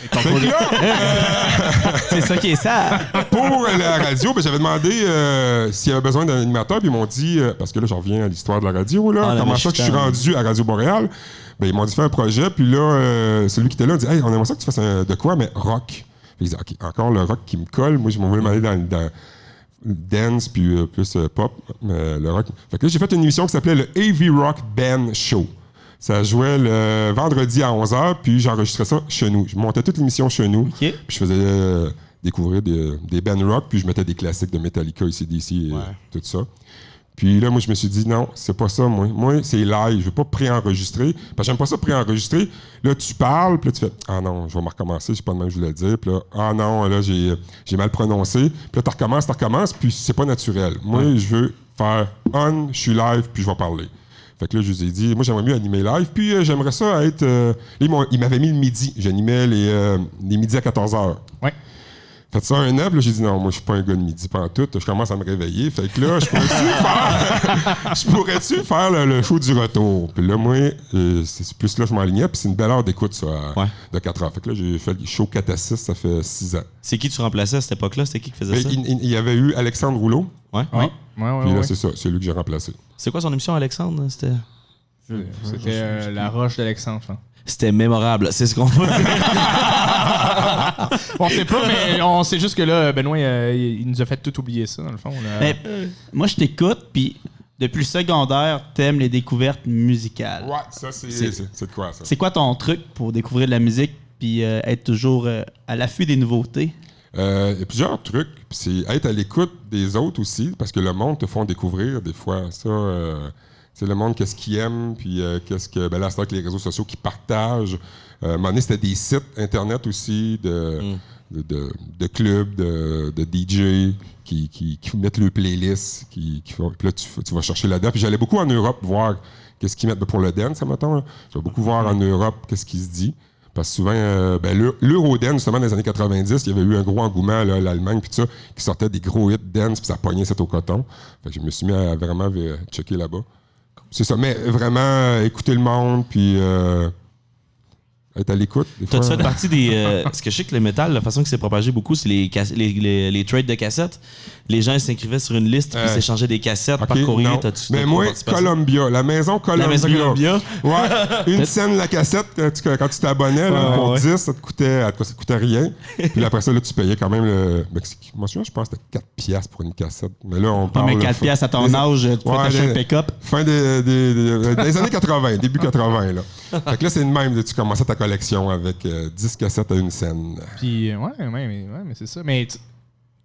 C'est ça qui est ça. Pour la radio, j'avais demandé s'il y avait besoin d'un animateur, puis ils m'ont dit, parce que là, j'en reviens à l'histoire de la radio, là, comment ça que je suis rendu à Radio Montréal, ils m'ont dit fais un projet, puis là, celui qui était là dit hey, on aimerait ça que tu fasses de quoi, mais rock. Puis il dit OK, encore le rock qui me colle. Moi, je m'en voulais m'aller dans dance, puis plus pop, le rock. Fait que là, j'ai fait une émission qui s'appelait le AV Rock Band Show. Ça jouait le vendredi à 11h, puis j'enregistrais ça chez nous. Je montais toute l'émission chez nous, puis je faisais découvrir des bands rock, puis je mettais des classiques de Metallica, AC/DC et tout ça. Puis là, moi, je me suis dit, non, c'est pas ça, moi. Moi, c'est live. Je veux pas préenregistrer. Parce que j'aime pas ça préenregistrer. Là, tu parles, puis là, tu fais, ah non, je vais me recommencer, c'est pas de même que je voulais le dire. Puis là, ah non, là, j'ai mal prononcé. Puis là, tu recommences, puis c'est pas naturel. Moi, je veux faire on, je suis live, puis je vais parler. Fait que là, je vous ai dit, moi, j'aimerais mieux animer live. Puis j'aimerais ça être. Ils m'avaient mis le midi. J'animais les midis à 14h. Ouais. Fait ça un an, puis là, j'ai dit non, moi, je suis pas un gars de midi pantoute. Je commence à me réveiller. Fait que là, je pourrais-tu faire le show du retour? Puis là, moi, c'est plus là que je m'enlignais. Puis c'est une belle heure d'écoute, ça, de 4 heures. Fait que là, j'ai fait le show 4 à 6, ça fait 6 ans. C'est qui tu remplaçais à cette époque-là? C'était qui faisait ça? Il y avait eu Alexandre Rouleau. Ouais. Puis là, c'est ça, c'est lui que j'ai remplacé. C'est quoi son émission, Alexandre? C'était La Roche d'Alexandre, je pense. C'était mémorable, c'est ce qu'on peut dire. On sait pas, mais on sait juste que là, Benoît, il nous a fait tout oublier ça, dans le fond. Mais, moi, je t'écoute, puis depuis le secondaire, t'aimes les découvertes musicales. Ouais, ça, c'est de quoi, ça? C'est quoi ton truc pour découvrir de la musique puis être toujours à l'affût des nouveautés? Il y a plusieurs trucs. C'est être à l'écoute des autres aussi, parce que le monde te font découvrir des fois. Ça... c'est le monde, qu'est-ce qu'il aime, puis qu'est-ce que... Ben là, c'est avec les réseaux sociaux qui partagent. À un moment donné, c'était des sites Internet aussi de clubs, de DJ qui mettent le playlist. Puis là, tu vas chercher là-dedans. Puis j'allais beaucoup en Europe voir qu'est-ce qu'ils mettent pour le dance, mettons. Je vais beaucoup voir en Europe qu'est-ce qui se dit. Parce que souvent, l'Eurodance, justement, dans les années 90, il y avait eu un gros engouement, là, l'Allemagne, puis tout ça, qui sortait des gros hits dance, puis ça pognait ça au coton. Fait que je me suis mis à vraiment checker là-bas. C'est ça, mais vraiment écouter le monde, puis être à l'écoute. T'as-tu fait partie des... parce que je sais que le métal, la façon que c'est propagé beaucoup, c'est les trades de cassettes. Les gens s'inscrivaient sur une liste puis s'échangeaient des cassettes par courrier. Mais moi, Columbia, la maison Columbia. La maison Columbia. Ouais, une scène la cassette, quand tu t'abonnais là, pour 10, ça te coûtait rien. Puis après ça, là, tu payais quand même moi, je pense que c'était 4$ pour une cassette. Mais là, on parle... Mais 4$ à ton âge, tu peux t'acheter un pick-up. Fin des années 80, début 80, là. Fait que là, c'est le même, tu commençais ta collection avec 10 cassettes à une scène. Puis, mais c'est ça. Mais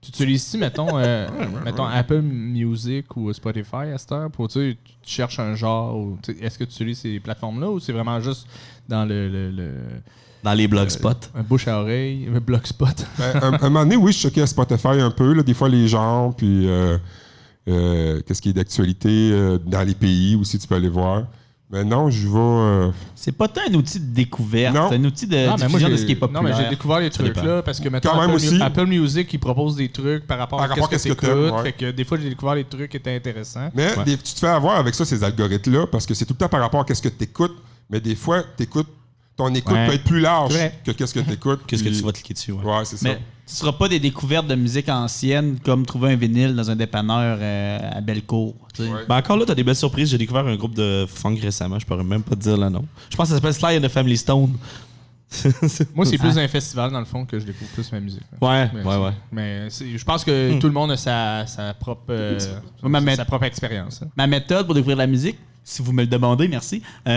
Tu utilises-tu, mettons, Apple Music ou Spotify à cette heure pour, tu cherches un genre ou est-ce que tu utilises ces plateformes-là ou c'est vraiment juste dans dans les blogspot? Un bouche à oreille, un blogspot. Un moment donné, oui, je checkais Spotify un peu, là, des fois les genres, puis qu'est-ce qui est d'actualité dans les pays aussi, tu peux aller voir. Mais non, je vais... C'est pas tant un outil de découverte, Non. c'est un outil de diffusion de ce qui est populaire. Non, mais j'ai découvert les trucs là parce que maintenant Apple Music il propose des trucs par rapport à ce que tu écoutes. Fait que des fois j'ai découvert des trucs qui étaient intéressants. Mais tu te fais avoir avec ça, ces algorithmes-là, parce que c'est tout le temps par rapport à ce que tu écoutes. Mais des fois, ton écoute peut être plus large que qu'est-ce que tu écoutes. Qu'est-ce que tu vas cliquer dessus? Ouais, c'est ça. Mais ce sera pas des découvertes de musique ancienne comme trouver un vinyle dans un dépanneur à Bellecour. Ouais. Ben encore là, t'as des belles surprises. J'ai découvert un groupe de funk récemment. Je pourrais même pas te dire le nom. Je pense que ça s'appelle Sly and the Family Stone. Moi, c'est plus un festival, dans le fond, que je découvre plus ma musique. Ouais. Mais je pense que tout le monde a sa propre expérience. Hein. Ma méthode pour découvrir la musique, si vous me le demandez, merci.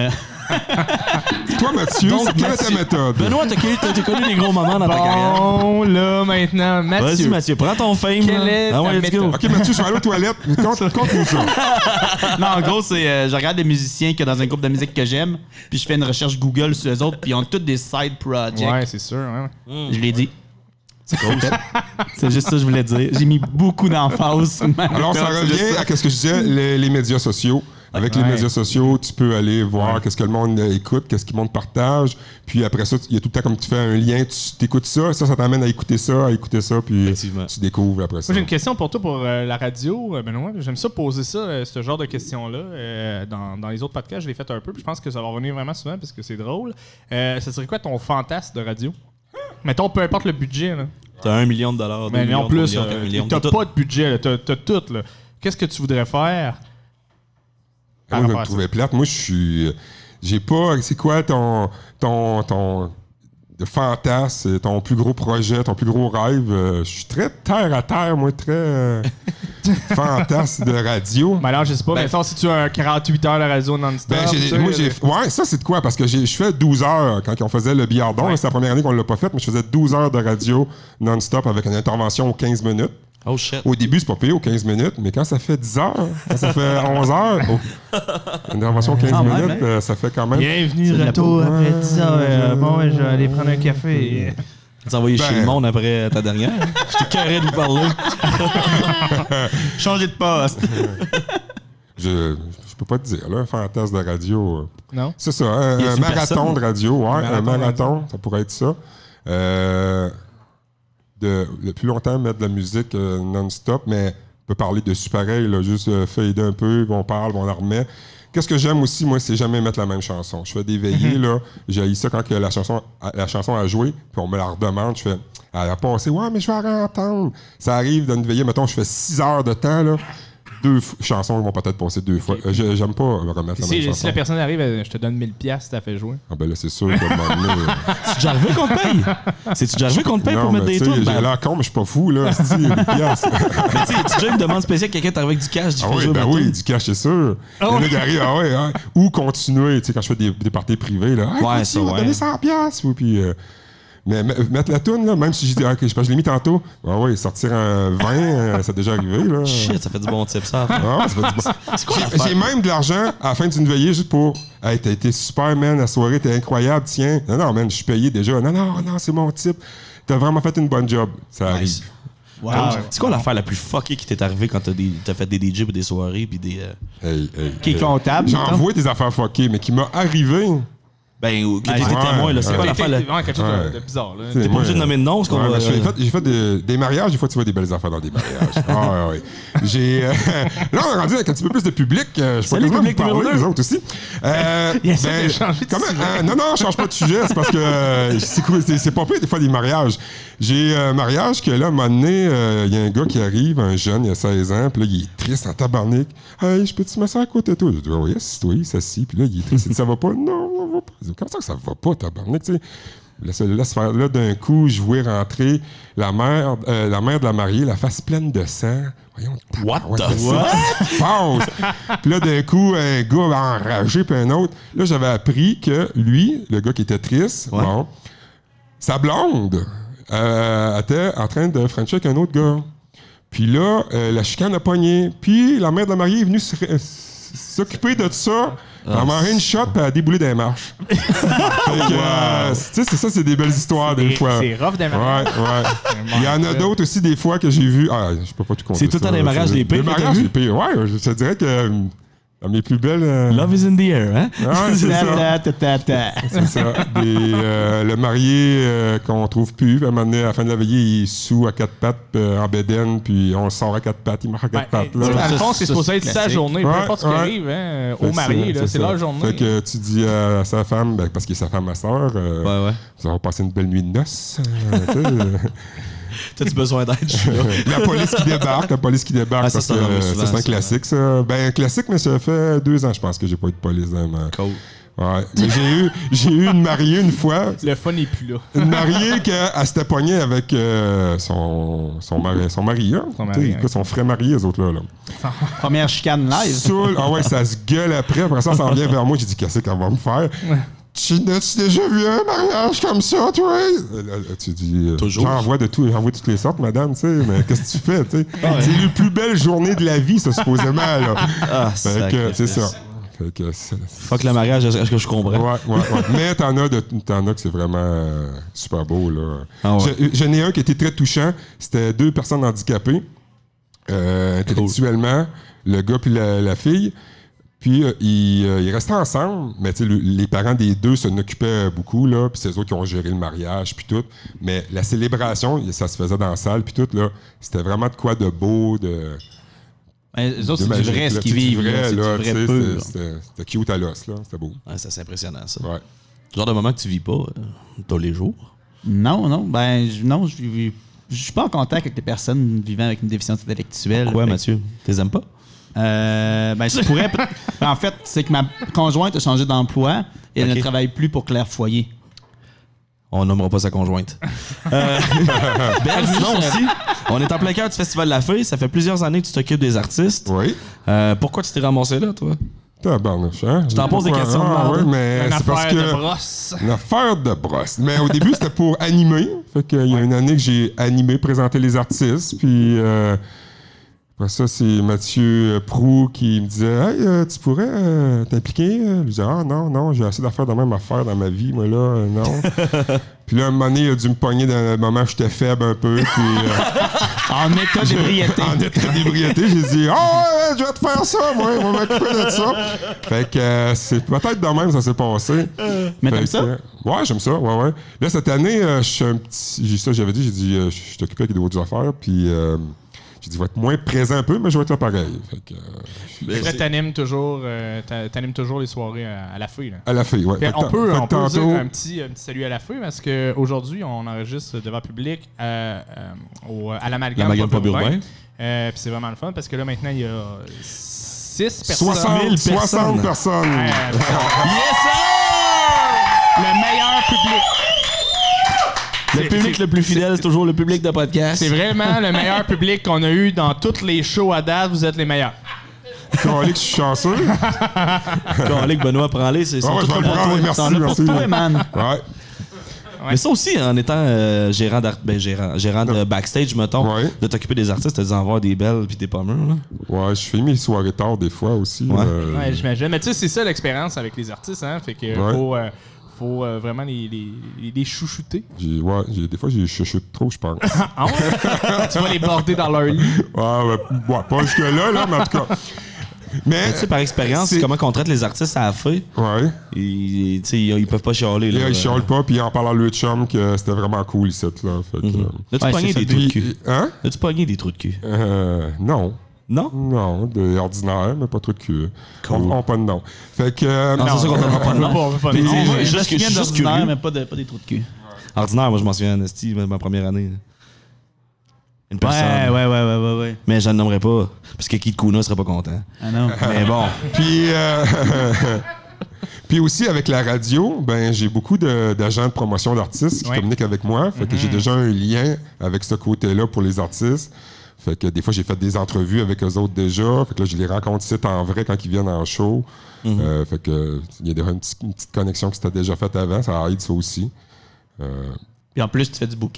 Toi, Mathieu, quelle est ta méthode? Benoît, t'as connu des gros moments dans ta carrière. Bon, là, maintenant, Mathieu. Vas-y, Mathieu, prends ton fame. Quelle est ta let's go. méthode? OK, Mathieu, je vais aller aux toilettes. Conte-nous ça. Non, en gros, c'est je regarde des musiciens que dans un groupe de musique que j'aime, puis je fais une recherche Google sur eux autres, puis ils ont tous des side projects. Ouais, c'est sûr. Ouais. Je l'ai dit. C'est cool. C'est juste ça que je voulais dire. J'ai mis beaucoup d'emphase sur ma Alors, ça méthode, c'est juste revient à ce que je disais, les médias sociaux. Avec les médias sociaux, tu peux aller voir qu'est-ce que le monde écoute, qu'est-ce que le monde partage. Puis après ça, il y a tout le temps comme tu fais un lien, tu t'écoutes ça t'amène à écouter ça, puis tu découvres après ça. Moi, j'ai une question pour toi pour la radio, Benoît. J'aime ça poser ça, ce genre de questions-là. Dans les autres podcasts, je l'ai fait un peu, puis je pense que ça va revenir vraiment souvent parce que c'est drôle. Ça serait quoi ton fantasme de radio? Mettons, peu importe le budget. Là. T'as $1 million, 2 millions, mais en plus, 1 million. t'as pas de budget, là, t'as tout. Là. Qu'est-ce que tu voudrais faire? Moi, je me trouvais plate. Moi, j'ai pas... C'est quoi ton fantasme, ton plus gros projet, ton plus gros rêve? Je suis très terre à terre, moi, très fantasme de radio. Mais alors, je sais pas, mais si tu as 48 heures de radio non-stop... Ouais, ça, c'est de quoi? Parce que je fais 12 heures quand on faisait le billardon. Ouais. C'est la première année qu'on l'a pas fait, mais je faisais 12 heures de radio non-stop avec une intervention aux 15 minutes. Oh shit. Au début, c'est pas payé aux 15 minutes, mais quand ça fait 10 heures, quand ça fait 11 heures, une intervention aux 15 minutes, ça fait quand même... Bienvenue, retour après 10 heures. Bon, je vais aller prendre un café. Tu t'es envoyé chez le monde après ta dernière. J'étais carré de vous parler. Changer de poste. Je peux pas te dire, là, un fantasme de radio. Non? C'est ça, un marathon de radio, un marathon, ça pourrait être ça. De plus longtemps mettre de la musique non-stop, mais on peut parler dessus pareil, là, juste fader un peu, on parle, on la remet. Qu'est-ce que j'aime aussi, moi, c'est jamais mettre la même chanson. Je fais des veillées, là, j'ai ça quand que la chanson a joué, puis on me la redemande, je fais, elle a passé, ouais, mais je vais la réentendre. Ça arrive d'une veillée, mettons, je fais 6 heures de temps, là, 2 chansons vont peut-être passer 2 fois. J'aime pas remettre la même chanson. Si la personne arrive, je te donne 1000$ si t'as fait jouer. Ah ben là, c'est sûr que C'est déjà arrivé qu'on te paye? C'est-tu déjà arrivé qu'on te paye pour mettre des tunes? J'ai l'air con, mais je suis pas fou, là. C'est 10$. Mais tu sais, tu déjà une demande spéciale, quelqu'un t'arrive avec du cash, tu fais jouer ma oui, tune. du cash, c'est sûr. Il y en a qui arrivent, ou continuer, tu sais, quand je fais des parties privées, là. Ouais, ça, on va donner 100$. Puis... mais mettre la toune, là, même si j'ai dit, OK, je l'ai mis tantôt, sortir un 20, ça a déjà arrivé. Là. Shit, ça fait du bon type, ça. Ça fait du bon. J'ai même de l'argent à la fin d'une veillée juste pour. Hey, t'as été super, man, la soirée, t'es incroyable, tiens. Non, man, je suis payé déjà. Non, c'est mon type. T'as vraiment fait une bonne job. Ça arrive. Wow. C'est quoi l'affaire la plus fuckée qui t'est arrivée quand t'as fait des DJ ou des soirées puis des. Qui est comptable? J'en vois des affaires fuckées, mais qui m'ont arrivé. Ben, que t'es témoin, là. C'est quoi l'affaire? Quelque chose de bizarre, là. T'es pas obligé de nommer de nom, j'ai fait des mariages, des fois tu vois des belles affaires dans des mariages. Ouais. Là, on est rendu avec un petit peu plus de public. Je peux pas vous parler, les autres aussi. Non, je change pas de sujet. C'est parce que c'est pas pire des fois des mariages. J'ai un mariage que là, à un moment donné, il y a un gars qui arrive, un jeune, il a 16 ans, puis là, il est triste en tabarnak. Hey, je peux-tu m'asseoir à côté de toi? Je dis, oui, assis-toi, ça s'y. Puis là, il est triste. Il dit, ça va pas? Non, ça va pas. Comment ça que ça va pas, tabarnak, tu sais? Laisse faire. Là, d'un coup, je vois rentrer la mère de la mariée, la face pleine de sang. Voyons, what the fuck? Pause! Puis là, d'un coup, un gars enragé, puis un autre. Là, j'avais appris que lui, le gars qui était triste, sa blonde était en train de frencher avec un autre gars. Puis là, la chicane a pogné. Puis la mère de la mariée est venue s'occuper de ça. Elle m'a mangé une shot, puis elle a déboulé dans les marches. Tu sais, c'est ça, c'est des belles histoires, des fois. C'est rough des mariages. Ouais. Il y en a d'autres aussi, des fois, que j'ai vu. Ah, je peux pas tout compter. C'est tout le temps des mariages les pires. Les mariages les pires, ouais. Je te dirais que dans mes plus belles. Love is in the air, hein? Ouais, c'est ça. C'est ça. Le marié qu'on trouve plus, puis à un moment donné, à la fin de la veillée, il est sous à quatre pattes en bédaine, puis on le sort à quatre pattes, il marche à quatre pattes. Là. Dans le fond, c'est supposé être sa classique. journée, peu importe ce qui arrive, au marié, là, c'est leur journée. Fait que tu dis à sa femme, parce qu'il est sa femme, ma soeur, Ouais. vous allez passer une belle nuit de noces. T'as-tu besoin d'aide? Je suis là. La police qui débarque, Ah, parce ça, que ça arrive souvent, c'est un ça. classique, ça. Ben, un classique, mais ça fait 2 ans, je pense, que j'ai pas eu de police dans ma... Cool. Ouais. Mais j'ai eu une mariée une fois. Le fun n'est plus là. Une mariée qu'elle s'était pognée avec son mari. Hein? Son frère marié, eux autres là. Première chicane live. Saoul, ah ouais, ça se gueule après. Après ça revient vers moi. J'ai dit, qu'est-ce qu'elle va me faire? Tu as-tu déjà vu un mariage comme ça, toi? Tu dis, Toujours. j'en vois de toutes les sortes, madame, tu sais, mais qu'est-ce que tu fais, tu sais? C'est la plus belle journée de la vie, ça, supposément, là. Ah, Fait que, c'est ça. Fait que Fuck le mariage, est-ce que je comprends? Ouais. Mais t'en as que c'est vraiment super beau, là. Ah ouais. J'en ai un qui était très touchant. C'était 2 personnes handicapées, intellectuellement, le gars puis la fille. Puis ils restaient ensemble, mais les parents des 2 s'en occupaient beaucoup, là, puis c'est eux autres qui ont géré le mariage, puis tout. Mais la célébration, ça se faisait dans la salle, puis tout, là, c'était vraiment de quoi de beau, de... Les autres, c'est du vrai ce qu'ils vivent. C'est du vrai pur. C'était cute à l'os, là. C'était beau. Ouais, c'est assez impressionnant, ça. Ouais. Genre de moment que tu vis pas tous les jours. Non. Ben, je suis pas en contact avec les personnes vivant avec une déficience intellectuelle. Pourquoi, Fait que- Mathieu? T'es aimes pas? Ben, je pourrais. Ben, en fait, c'est que ma conjointe a changé d'emploi et elle Ok. ne travaille plus pour Claire Foyer. On nommera pas sa conjointe. Ben, sinon aussi, on est en plein cœur du Festival de la Feuille. Ça fait plusieurs années que tu t'occupes des artistes. Oui. Pourquoi tu t'es ramassé là, toi? Tabarnouche, hein? Je t'en pose des questions de Ah, merde. oui, mais Une c'est parce affaire de que... brosse. Une affaire de brosse. Mais au début, c'était pour animer. Fait qu'il y a une année que j'ai animé, présenté les artistes. Puis après ça, c'est Mathieu Proux qui me disait « Hey, tu pourrais t'impliquer? » Je disais « Ah non, j'ai assez d'affaires de même à faire dans ma vie, moi là, non. » Puis là, un moment donné, il a dû me pogner dans le moment où j'étais faible un peu. Puis En état d'ébriété. en état d'ébriété, j'ai dit « Ah ouais, je vais te faire ça, moi, on va m'occuper de ça. » Fait que c'est peut-être de même ça s'est passé. Mais Fait t'aimes ça? que, ouais, j'aime ça, ouais. Là, cette année, je suis un petit... J'avais dit, je suis occupé avec d'autres affaires, puis j'ai dit, je vais être moins présent un peu, mais je vais être là pareil. Fait que, Là, t'animes toujours les soirées à la feuille. Là. à la fille, ouais. Puis Fait que on peut tantôt- dire un petit salut à la feuille parce qu'aujourd'hui, on enregistre devant le public à l'Amalgame L'Amalgame Pop Pop Urbain. Urbain. Puis c'est vraiment le fun parce que là, maintenant, il y a 6 personnes. 60 personnes. Yes, Le meilleur public. Le public le plus fidèle, c'est toujours le public de podcast. C'est vraiment le meilleur public qu'on a eu dans tous les shows à date. Vous êtes les meilleurs. Calé que je suis chanceux. Quand Alec Benoît prend-les, c'est Ah ouais, je vais le prendre. Merci, T'en as pour merci. toi, man. Ouais. Mais ça aussi, en étant gérant de backstage, mettons, Ouais. de t'occuper des artistes, de en voir des belles puis des pas mûres. Là. Ouais, je fais mes soirées tard des fois aussi. Ouais. Ouais, j'imagine. Mais tu sais, c'est ça l'expérience avec les artistes. Hein? Fait que Ouais. faut vraiment les chouchouter. Des fois, j'ai chuchote trop, je pense. Ah ouais? Tu vas les border dans leur lit. Ouais, pas jusque-là, là, mais en tout cas. Mais, Tu sais, par expérience, c'est- comment on traite les artistes à la fin, ouais. ils peuvent pas chialer. Là, Là, ils chialent pas, puis en parlant à lui de chum que c'était vraiment cool ici, là. Fait que, As-tu Ouais, pogné c'est des ça. trous de puis, cul? hein? As-tu pogné des trous de cul? Non. Non? Non, ordinaire, mais pas trop de cul. Cool. On pas de nom. Fait que. Non, c'est ça qu'on donne pas de nom. On veut pas Mais de nom. tu sais, Je me juste souviens juste d'ordinaire, curieux. mais pas des trous de cul. Ordinaire, moi je m'en souviens, Anastie, ma première année. Une personne. Ouais. Mais je ne nommerai pas, parce que Keith Kuna serait pas content. Ah non. Mais bon. Puis, puis aussi, avec la radio, ben j'ai beaucoup d'agents de promotion d'artistes qui Ouais. communiquent avec moi. Fait que j'ai déjà un lien avec ce côté-là pour les artistes. Fait que des fois, j'ai fait des entrevues avec eux autres déjà. Fait que là, je les rencontre ici en vrai quand ils viennent en show. Fait que il y a déjà une petite connexion qui s'était déjà faite avant. Ça aide ça aussi. Puis en plus, tu fais du booking.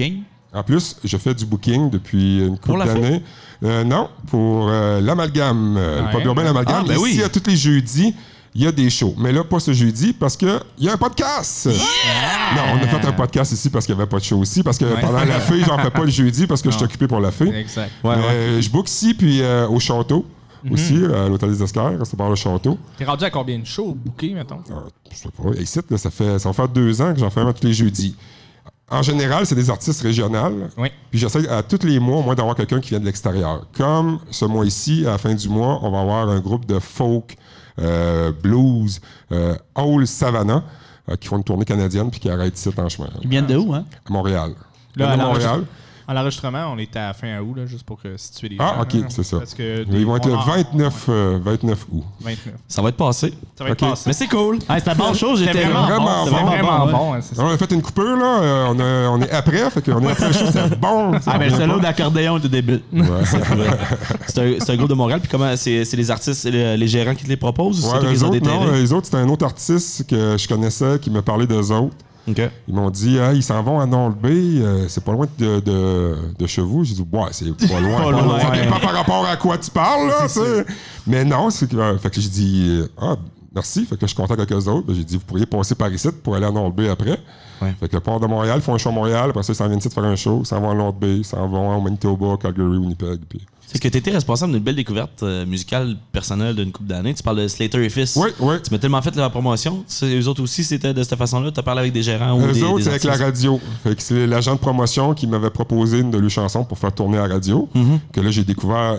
En plus, je fais du booking depuis une couple d'années. Non, pour l'amalgame, le pop urbain l'amalgame. Ah, ben Ici, à tous les jeudis, il y a des shows. Mais là, pas ce jeudi, parce qu'il y a un podcast. Non, on a fait un podcast ici parce qu'il n'y avait pas de show ici. Parce que pendant la fée, j'en fais pas le jeudi parce que je suis occupé pour la fée. Exact. Je book ici, puis au château. Aussi, à l'hôtel des Esquerres, c'est par le château. T'es rendu à combien de shows bookés, mettons? Je sais pas. Ici, là, ça va faire 2 ans que j'en fais un tous les jeudis. En général, c'est des artistes régionales. Oui. Puis j'essaie à tous les mois, au moins, d'avoir quelqu'un qui vient de l'extérieur. Comme ce mois-ci, à la fin du mois, on va avoir un groupe de folk, blues, Old Savannah, qui font une tournée canadienne puis qui arrêtent ici en chemin. Ils viennent de où, hein? À Montréal. Là, à Montréal. À l'enregistrement, on était à fin août, là, juste pour situer les gens. Ah, OK, c'est ça. Parce que Ils vont être le 29 août. 29. Ça va être passé. Ça va être OK. passé. Mais c'est cool. Ah, c'était bon chose, j'étais C'était vraiment C'était bon. Vraiment ouais. bon, hein, c'est ça. On a fait une coupure, là. On est après, fait qu'on est après le show, c'est bon. Ah, mais le solo d'accordéon était débile. C'est un groupe de Montréal. Puis comment c'est les artistes, les gérants qui te les proposent ou c'est Ouais, toi qui les les ont autres, déterrés? non, les autres, c'était un autre artiste que je connaissais qui me parlait d'eux autres. OK. Ils m'ont dit, ils s'en vont à North-Bay, c'est pas loin de chez vous. J'ai dit, ouais, c'est pas loin. Pas loin. Ça dépend par rapport à quoi tu parles, là, tu sais. Mais non, c'est que, fait que j'ai dit, merci. Fait que je contacte avec eux autres. Ben, j'ai dit, vous pourriez passer par ici pour aller à North-Bay après. Ouais. Fait que le port de Montréal, ils font un show à Montréal. Après ça, ils s'en viennent ici de faire un show. Ils s'en vont à North-Bay, ils s'en vont au Manitoba, Calgary, Winnipeg. Puis... C'est que tu étais responsable d'une belle découverte musicale personnelle d'une couple d'années. Tu parles de Slater et Fils. Oui, oui. Tu m'as tellement fait la promotion. Eux autres aussi, c'était de cette façon-là. Tu as parlé avec des gérants ou Eux des autres, c'est avec la artistes. radio. Fait que c'est l'agent de promotion qui m'avait proposé une de leurs chansons pour faire tourner à la radio. Que là, j'ai découvert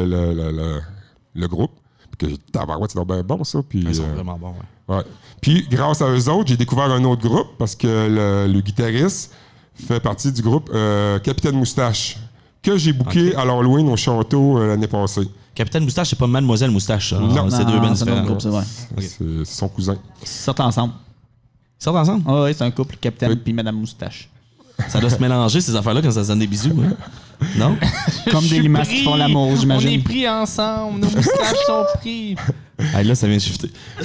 le groupe. Puis que j'ai dit, tabarouette, c'est donc bien bon, ça. Puis, Ils sont vraiment bons. Ouais. ouais. Puis, grâce à eux autres, j'ai découvert un autre groupe parce que le guitariste fait partie du groupe Capitaine Moustache, que j'ai booké à l'Halloween au château l'année passée. Capitaine Moustache, c'est pas Mademoiselle Moustache. Ça, Non. c'est deux bands c'est un autre différents. groupe, c'est vrai. C'est son cousin. Ils sortent ensemble. Ils sortent ensemble? Ah oui, c'est un couple, Capitaine Oui. puis Madame Moustache. Ça doit se mélanger, ces affaires-là, quand ça se donne des bisous. Hein? Non? Comme des limaces qui font l'amour, On est j'imagine. pris ensemble, nos moustaches sont pris. Ah, là, ça vient de shifter.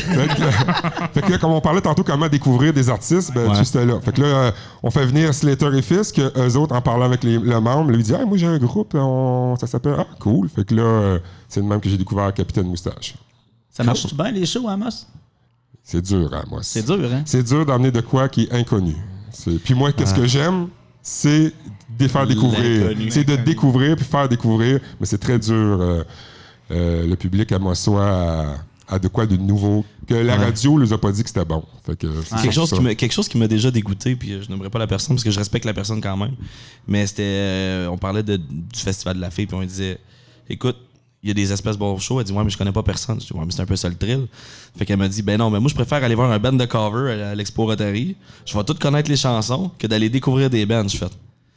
Fait que là, comme on parlait tantôt comment découvrir des artistes, ben, Ouais. tu c'était là. Fait que là, on fait venir Slater et Fils, que eux autres, en parlant avec le membre, lui dit, hey, moi j'ai un groupe, ça s'appelle, ah, cool. Fait que là, c'est le même que j'ai découvert Capitaine Moustache. Ça marche bien, les shows, Amos? C'est dur, hein, moi. C'est dur, hein? C'est dur d'emmener de quoi qui est inconnu. Puis moi, qu'est-ce que j'aime, c'est de faire découvrir. L'inconnu. C'est de découvrir puis faire découvrir. Mais c'est très dur. Le public à de quoi de nouveau. Que la radio ne les a pas dit que c'était bon. Fait que c'est Quelque chose qui m'a déjà dégoûté, puis je n'aimerais pas la personne parce que je respecte la personne quand même. Mais c'était. On parlait du Festival de la Fille, puis on disait écoute, il y a des espèces de bons shows. Elle dit ouais, mais je connais pas personne. Je dis ouais, mais c'est un peu ça le thrill. Fait qu'elle m'a dit ben non, mais moi je préfère aller voir un band de cover à l'Expo Rotary. Je vais tout connaître les chansons que d'aller découvrir des bands. Je fais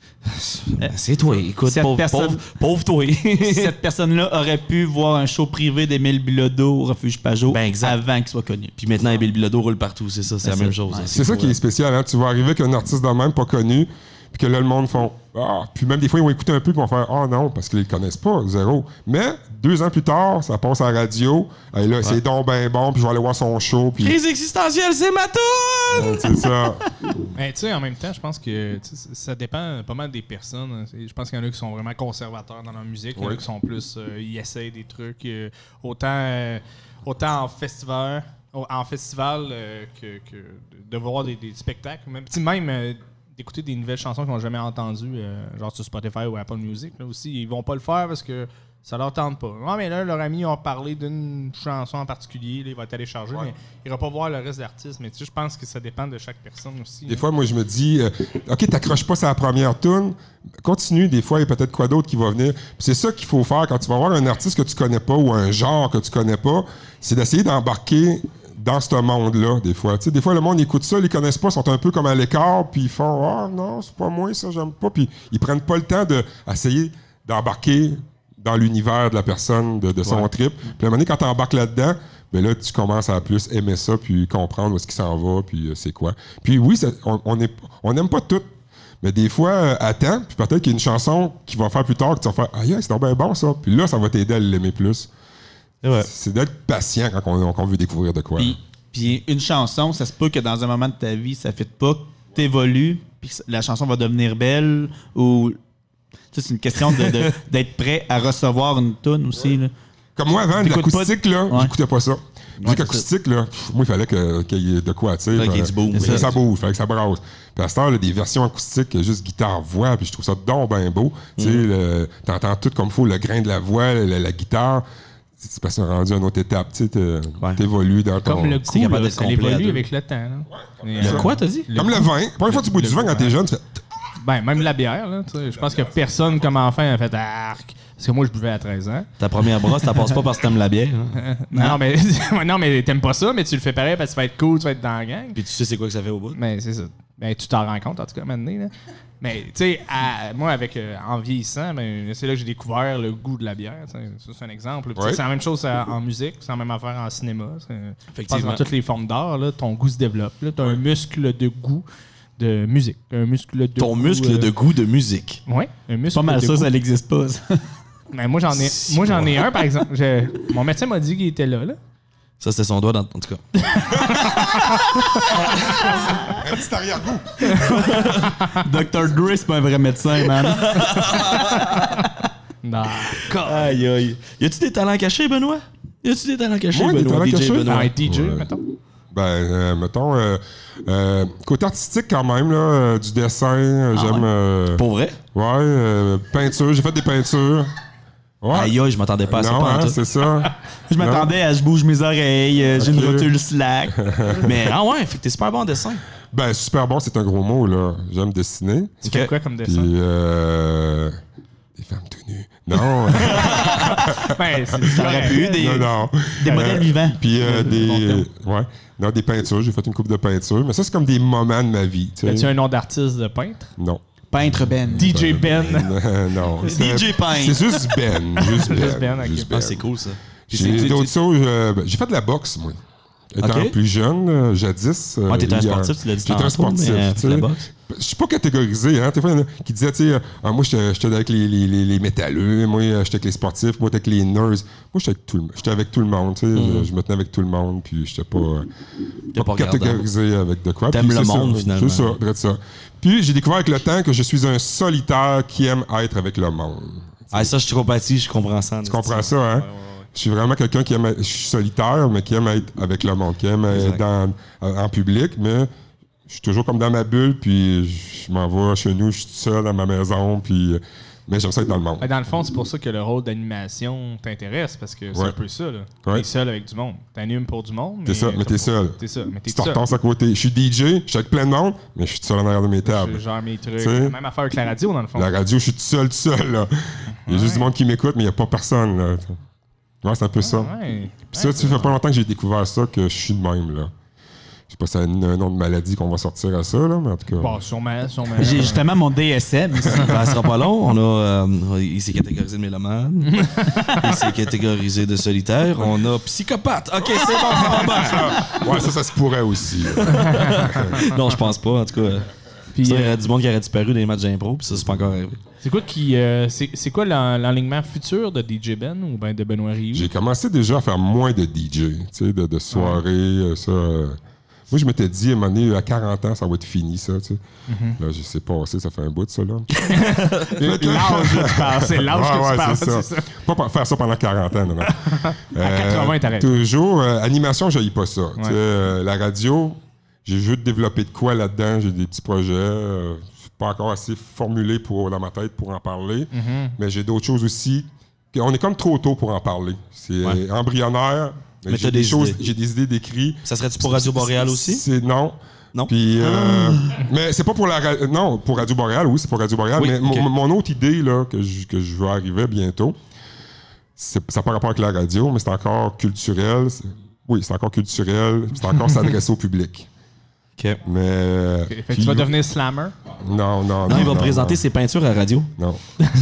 c'est toi, écoute, Cette personne- pauvre toi. Cette personne-là aurait pu voir un show privé d'Émile Bilodeau au Refuge Pajot Ben, exact. avant qu'il soit connu. Puis maintenant, Bill Bilodeau roule partout, c'est ça, c'est la C'est même ça. chose. Ouais. C'est ça qui est spécial. Hein? Tu vas arriver avec un artiste de même, pas connu, puis que là, le monde font ah. Puis même des fois, ils vont écouter un peu, puis ils vont faire ah non, parce qu'ils le connaissent pas, zéro. Mais 2 ans plus tard, ça passe à la radio. Et là, c'est donc ben bon, puis je vais aller voir son show. Puis Crise existentielle, c'est ma tour! c'est ça. Mais tu sais, en même temps, je pense que tu sais, ça dépend pas mal des personnes. Hein. Je pense qu'il y en a qui sont vraiment conservateurs dans leur musique. Il y en a qui sont plus. Ils essayent des trucs. Autant en festival, que de voir des spectacles. Même d'écouter des nouvelles chansons qu'ils n'ont jamais entendues, genre sur Spotify ou Apple Music. Là, aussi, ils vont pas le faire parce que ça leur tente pas. Non, mais là, leurs amis ont parlé d'une chanson en particulier. Là, il va télécharger, mais il va pas voir le reste des artistes. Mais tu sais, je pense que ça dépend de chaque personne aussi. Des fois, moi, je me dis, OK, t'accroches pas sur la première tune, continue, des fois, il y a peut-être quoi d'autre qui va venir. Puis c'est ça qu'il faut faire quand tu vas voir un artiste que tu connais pas ou un genre que tu connais pas, c'est d'essayer d'embarquer dans ce monde-là, des fois. Tu sais, des fois, le monde écoute ça, ils les connaissent pas, sont un peu comme à l'écart, puis ils font « Ah, non, c'est pas moi, ça, j'aime pas », puis ils prennent pas le temps d'essayer d'embarquer dans l'univers de la personne, de son trip. Puis à un moment donné, quand tu embarques là-dedans, ben là, tu commences à plus aimer ça, puis comprendre où est-ce qu'il s'en va, puis c'est quoi. Puis oui, on n'aime pas tout, mais des fois, attends, puis peut-être qu'il y a une chanson qui va faire plus tard, que tu vas faire « Ah, yeah, c'est donc bien bon, ça », puis là, ça va t'aider à l'aimer plus. Ouais. C'est d'être patient quand on veut découvrir de quoi. Puis une chanson, ça se peut que dans un moment de ta vie, ça ne fit pas, t'évolues, puis la chanson va devenir belle ou... Tu sais, c'est une question d'être prêt à recevoir une toune aussi. Là. Comme moi, avant, de T'écoutes l'acoustique, là, Ouais. j'écoutais pas ça. Musique c'est acoustique, là, moi, il fallait qu'il y ait de quoi, tu sais. Là, qu'il y ait du boom. Il fallait que ça bouge, il fallait que ça brasse. Puis à cette heure, là, des versions acoustiques, juste guitare-voix, puis je trouve ça donc ben beau. Tu sais, t'entends tout comme il faut, le grain de la voix, la guitare. C'est parce que c'est rendu à une autre étape, tu sais, t'évolues dans ton... Comme le C'est coup, capable là, d'être ça complet à évolue deux. avec le temps. Là. Mais, Le quoi, t'as dit? Comme le vin. La première fois que tu bois du vin quand t'es jeune, tu fais... Ben, même la bière, là, tu sais, je pense que personne comme enfant a fait arc. Parce que moi, je buvais à 13 ans. Ta première brosse, t'as passe pas parce que t'aimes la bière. Hein? Non, mais t'aimes pas ça, mais tu le fais pareil parce que tu vas être cool, tu vas être dans la gang. Puis tu sais c'est quoi que ça fait au bout. Mais c'est ça. Ben, tu t'en rends compte, en tout cas, maintenant. Là. Mais, tu sais, moi, en vieillissant, ben, c'est là que j'ai découvert le goût de la bière. T'sais. Ça, c'est un exemple. Puis, Ouais. c'est la même chose en musique, c'est la même affaire en cinéma. Je pense Effectivement. dans toutes les formes d'art, là, ton goût se développe. Tu as un muscle de goût de musique. Un muscle de Ton goût, muscle de goût de musique. Oui, un muscle Pas mal de ça, goût. ça n'existe pas. Ça. Mais moi, j'en ai un, par exemple. Mon médecin m'a dit qu'il était là. Ça, c'était son doigt dans... En tout cas. Un petit arrière-goût. Dr. Dre, c'est pas un vrai médecin, man. Aïe, aïe. Y a-tu des talents cachés, Benoît? Y a-tu des talents cachés, Ouais, des Benoît? talents DJ cachés? Benoît. Un DJ, Ouais. mettons. Ben, mettons, côté artistique quand même, là, du dessin, j'aime... Pour vrai? Peinture, j'ai fait des peintures. Ouais. Aïe, aïe, je m'attendais pas à ça. Non, pas en hein, tout. c'est ça. Je m'attendais à je bouge mes oreilles, j'ai une Ok. rotule slack. Mais, ah ouais, fait que t'es super bon en dessin. Ben, super bon, c'est un gros mot, là. J'aime dessiner. Tu fais quoi comme dessin? Puis, des femmes tout nues. Non. Ben, Ça aurait pu, des non. modèles vivants. Puis, bon ouais. Non, des peintures. J'ai fait une coupe de peinture. Mais ça, c'est comme des moments de ma vie. Tu sais. As-tu un nom d'artiste de peintre? Non. Peintre Ben. DJ Ben. Non. DJ Peintre. C'est juste Ben. Juste Ben. Juste Ben, ok. Juste Ah, c'est cool, ça. J'ai d'autres choses. J'ai fait de la boxe, moi. Étant Ok. plus jeune, jadis. Ouais, t'étais un hier. sportif, tu l'as dit J'étais un tantôt, sportif. mais, tu sais. la boxe. Je suis pas catégorisé. Hein. Des fois, il y en a qui disaient, tu sais, moi, j'étais avec les métalleux, moi, j'étais avec les sportifs, moi, j'étais avec les nerds. Moi, j'étais avec tout le monde. Tu sais. Je me tenais avec tout le monde, puis j'étais pas pas catégorisé avec de quoi. T'aimes Puis le c'est monde, ça. finalement. C'est ça, direct ça. Puis j'ai découvert avec le temps que je suis un solitaire qui aime être avec le monde. Ah, ça, je te compatis, je comprends ça. Tu comprends ça, hein? Je suis vraiment quelqu'un qui aime. Je suis solitaire, mais qui aime être avec le monde, qui aime être en public, mais je suis toujours comme dans ma bulle, puis je m'en vais chez nous, je suis tout seul dans ma maison, puis. Mais j'aime ça être dans le monde. Ben, dans le fond, c'est pour ça que le rôle d'animation t'intéresse, parce que c'est Ouais. un peu ça. Là. Ouais. T'es seul avec du monde. T'animes pour du monde. T'es ça, mais t'es seul. T'es ça, mais t'es Tu te seul. retasses à côté. Je suis DJ, je suis avec plein de monde, mais je suis tout seul en arrière de mes tables. Je gère mes trucs. T'sais. Même affaire avec la radio, dans le fond. La radio, je suis tout seul, là. Il y a juste du monde qui m'écoute, mais il n'y a pas personne, là. Ouais, c'est un peu ça. Ouais. Puis ça, tu fait pas longtemps que j'ai découvert ça, que je suis de même, là. Je sais pas si c'est un nom de maladie qu'on va sortir à ça, là, mais en tout cas. Bon, sûrement. J'ai justement mon DSM ici. Ben, ce sera pas long. On a, il s'est catégorisé de mélomane. Il s'est catégorisé de solitaire. On a psychopathe. OK, c'est bon, ça va bien. Ouais, ça se pourrait aussi. Non, je pense pas. En tout cas, Puis, il y aurait du monde qui aurait disparu dans les matchs d'impro, puis ça, c'est pas encore arrivé. c'est quoi c'est quoi l'enlignement futur de DJ Ben ou ben de Benoît Rioux? J'ai commencé déjà à faire moins de DJ, tu sais, de soirées, ça. Moi, je m'étais dit, à un moment donné, à 40 ans, ça va être fini, ça, tu sais. Là, je sais pas, ça fait un bout de ça, là. L'âge que tu parles, c'est l'âge que tu parles, c'est ça. Pas faire ça pendant 40 ans, non, non. À 80, t'arrêtes. Toujours. Animation, je pas ça. Tu sais, Ouais. la radio, j'ai juste développé de quoi là-dedans. J'ai des petits projets. Je suis pas encore assez formulé dans ma tête pour en parler. Mais j'ai d'autres choses aussi. On est comme trop tôt pour en parler. C'est embryonnaire. Mais j'ai t'as des idées. J'ai des idées d'écrits. Ça serait-tu pour Radio Boréal aussi? Non. Non. Puis, mais c'est pas pour non, pour Radio Boréal, oui, c'est pour Radio Boréal. Oui, mais ok. mon autre idée, là, que je veux arriver bientôt, ça n'a pas rapport avec la radio, mais c'est encore culturel. Oui, c'est encore culturel. C'est encore s'adresser au public. OK. Mais. Fait que tu vas devenir slammer? Non. Non, il va présenter ses peintures à radio. Non.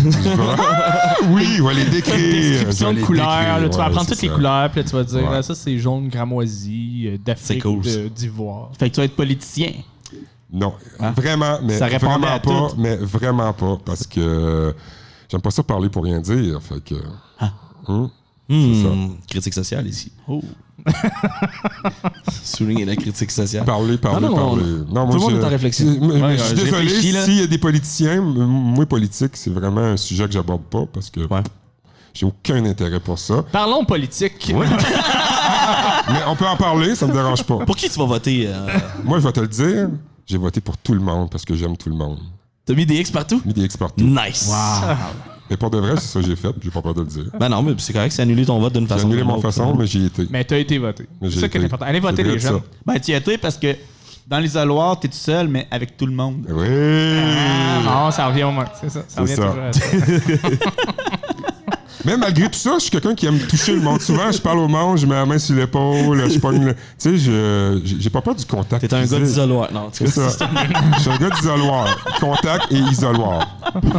Oui, il va les décrire. Description de couleurs, là, tu vas apprendre toutes les couleurs. couleurs, puis là, tu vas dire, Ouais. là, ça c'est jaune cramoisi, C'est d'Afrique, cool, ça. d'Ivoire. Fait que tu vas être politicien. Non, Ah. vraiment, mais Ça répondait vraiment à pas, tout. mais vraiment pas, parce que j'aime pas ça parler pour rien dire, fait que. C'est ça. Critique sociale ici. Oh. Souligner la critique sociale. Parler. Non, Moi, tout le monde est en réflexion. Je suis je désolé réfléchis, là. s'il y a des politiciens. Moi, politique, c'est vraiment un sujet que j'aborde pas parce que Ouais. j'ai aucun intérêt pour ça. Parlons politique. Mais on peut en parler, ça me dérange pas. Pour qui tu vas voter? Moi, je vais te le dire, j'ai voté pour tout le monde parce que j'aime tout le monde. T'as mis des X partout? Mis des ex partout. Nice! Mais pour de vrai, c'est ça que j'ai fait, puis j'ai pas peur de le dire. Ben non, mais c'est correct, c'est annuler ton vote d'une J'ai façon. annulé ou d'une mon autre. façon, mais j'y ai été. Mais t'as été voté. Mais C'est j'ai ça qui est été. important. Allez voter, C'est les vrai jeunes. ça. Ben, tu y as été parce que dans l'isoloir, t'es tout seul, mais avec tout le monde. Oui! Non, ça revient au moins. C'est ça. Ça revient C'est ça. toujours à ça. Mais malgré tout ça, je suis quelqu'un qui aime toucher le monde. Souvent, je parle au monde, je mets la main sur l'épaule, je pogne le... Tu sais, j'ai pas peur du contact. T'es un gars physique. d'isoloir. Non, C'est ça. Je suis un gars d'isoloir. Contact et isoloir.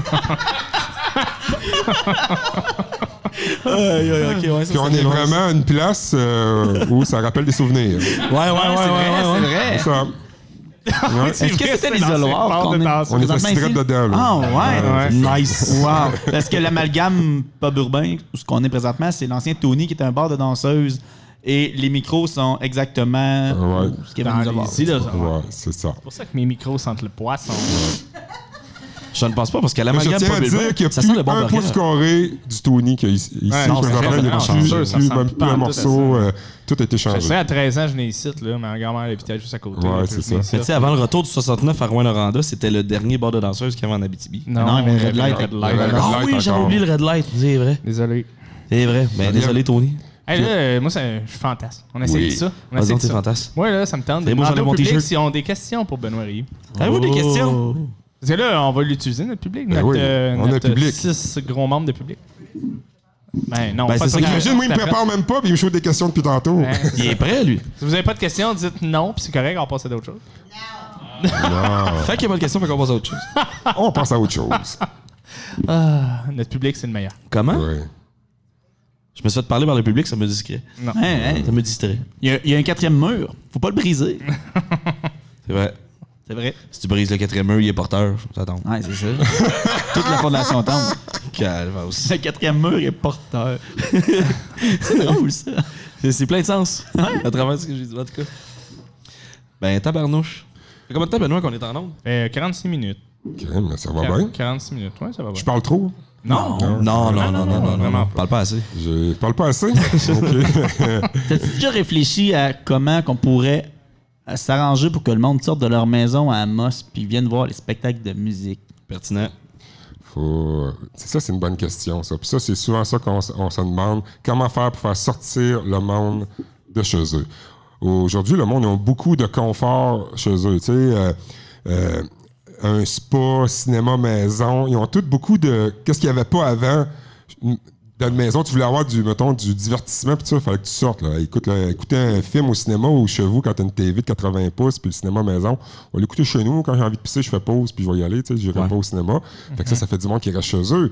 ok, ouais, ça, Puis on est vraiment à une place où ça rappelle des souvenirs. Ouais. C'est vrai. Ça. Ouais. Est-ce que c'était l'isoloir qu'on est... On est assis direct dedans, là. Ah ouais. Nice. Wow. Parce que l'amalgame pub urbain, où ce qu'on est présentement, c'est l'ancien Tony qui était un bar de danseuse. Et les micros sont exactement Ouais. ce qu'il y avait Dans dans l'isoloir. les îles, ça. Ouais, c'est ça. C'est pour ça que mes micros sentent le poisson. Je ne pense pas parce qu'à Mais je l'amalgame tiens à pas dire qu'il y a ça plus sent le bon un pouce burger. carré du Tony qu'il y a ici. non, Je me c'est rappelle, il y a non, c'est sûr, ça plus sent même pas plus un en tout morceau. à Tout a été Je changé. sais, à 13 ans, je venais ici, là, ma grand-mère habitait juste à côté. Ouais, là, c'est je venais ça. Mais tu sais, avant le retour du 69 à Rouen-Noranda, c'était le dernier bar de danseuse qu'il y avait en Abitibi. Non, mais Red Light. Red Red Light. Light. Ah oui, j'avais encore. oublié le Red Light. C'est vrai. Désolé. C'est vrai. Ben, désolé, Tony. Hey, là, moi, je suis fantasme. On essaie Oui. de ça. On Vas-y, essaie de t'es ça. fantasme. Moi, là, ça me tente de Et moi, demander j'enlève au mon public t-shirt. s'ils ont des questions pour Benoît Rive. Avez-vous des questions? Parce que là, on va l'utiliser, notre public. Ben Notre, oui, on a notre public. 6 gros membres de public. Ben non, Ben, pas c'est ça tout qui- Imagine, moi, il me prépare même pas, puis il me shoot des questions depuis tantôt. Ouais, c'est Il ça. est prêt, lui. Si vous n'avez pas de questions, dites non, puis c'est correct, on passe à d'autres choses. Fait qu'il n'y a pas de question, fait qu'on passe à autre chose. On passe à autre chose. Notre public, c'est le meilleur. Comment? Ouais. Je me suis fait parler par le public, ça me distrait. Non. Ça me distrait. Il y a un quatrième mur. Faut pas le briser. C'est vrai. C'est vrai. Si tu brises le quatrième mur, il est porteur. Ça tombe. Ouais, c'est ça. Toute la fondation tombe. Calvados. Le quatrième mur est porteur. C'est drôle, ça. C'est plein de sens. À travers ce que j'ai dit, en tout cas. Ben, tabarnouche. Ça fait combien de temps, Benoît, qu'on est en onde? 46 minutes. Ok, mais ça va bien. 46 minutes, ouais, ça va bien. Je parle trop. Non. Non, vraiment pas. Parle pas assez. Je parle pas assez. Ok. T'as-tu déjà réfléchi à comment qu'on pourrait s'arranger pour que le monde sorte de leur maison à Amos puis vienne voir les spectacles de musique? Pertinent. C'est ça, c'est une bonne question, ça. Puis ça, c'est souvent ça qu'on se demande. Comment faire pour faire sortir le monde de chez eux? Aujourd'hui, le monde, ils ont beaucoup de confort chez eux. Tu sais, un spa, cinéma, maison. Ils ont tous beaucoup de... Qu'est-ce qu'il n'y avait pas avant? Dans une maison, tu voulais avoir du divertissement, puis il fallait que tu sortes. Là. Écouter un film au cinéma ou chez vous, quand tu as une TV de 80 pouces, puis le cinéma maison, on va l'écouter chez nous. Quand j'ai envie de pisser, je fais pause, puis je vais y aller. Je n'irai pas au cinéma. Fait que ça fait du monde qui reste chez eux.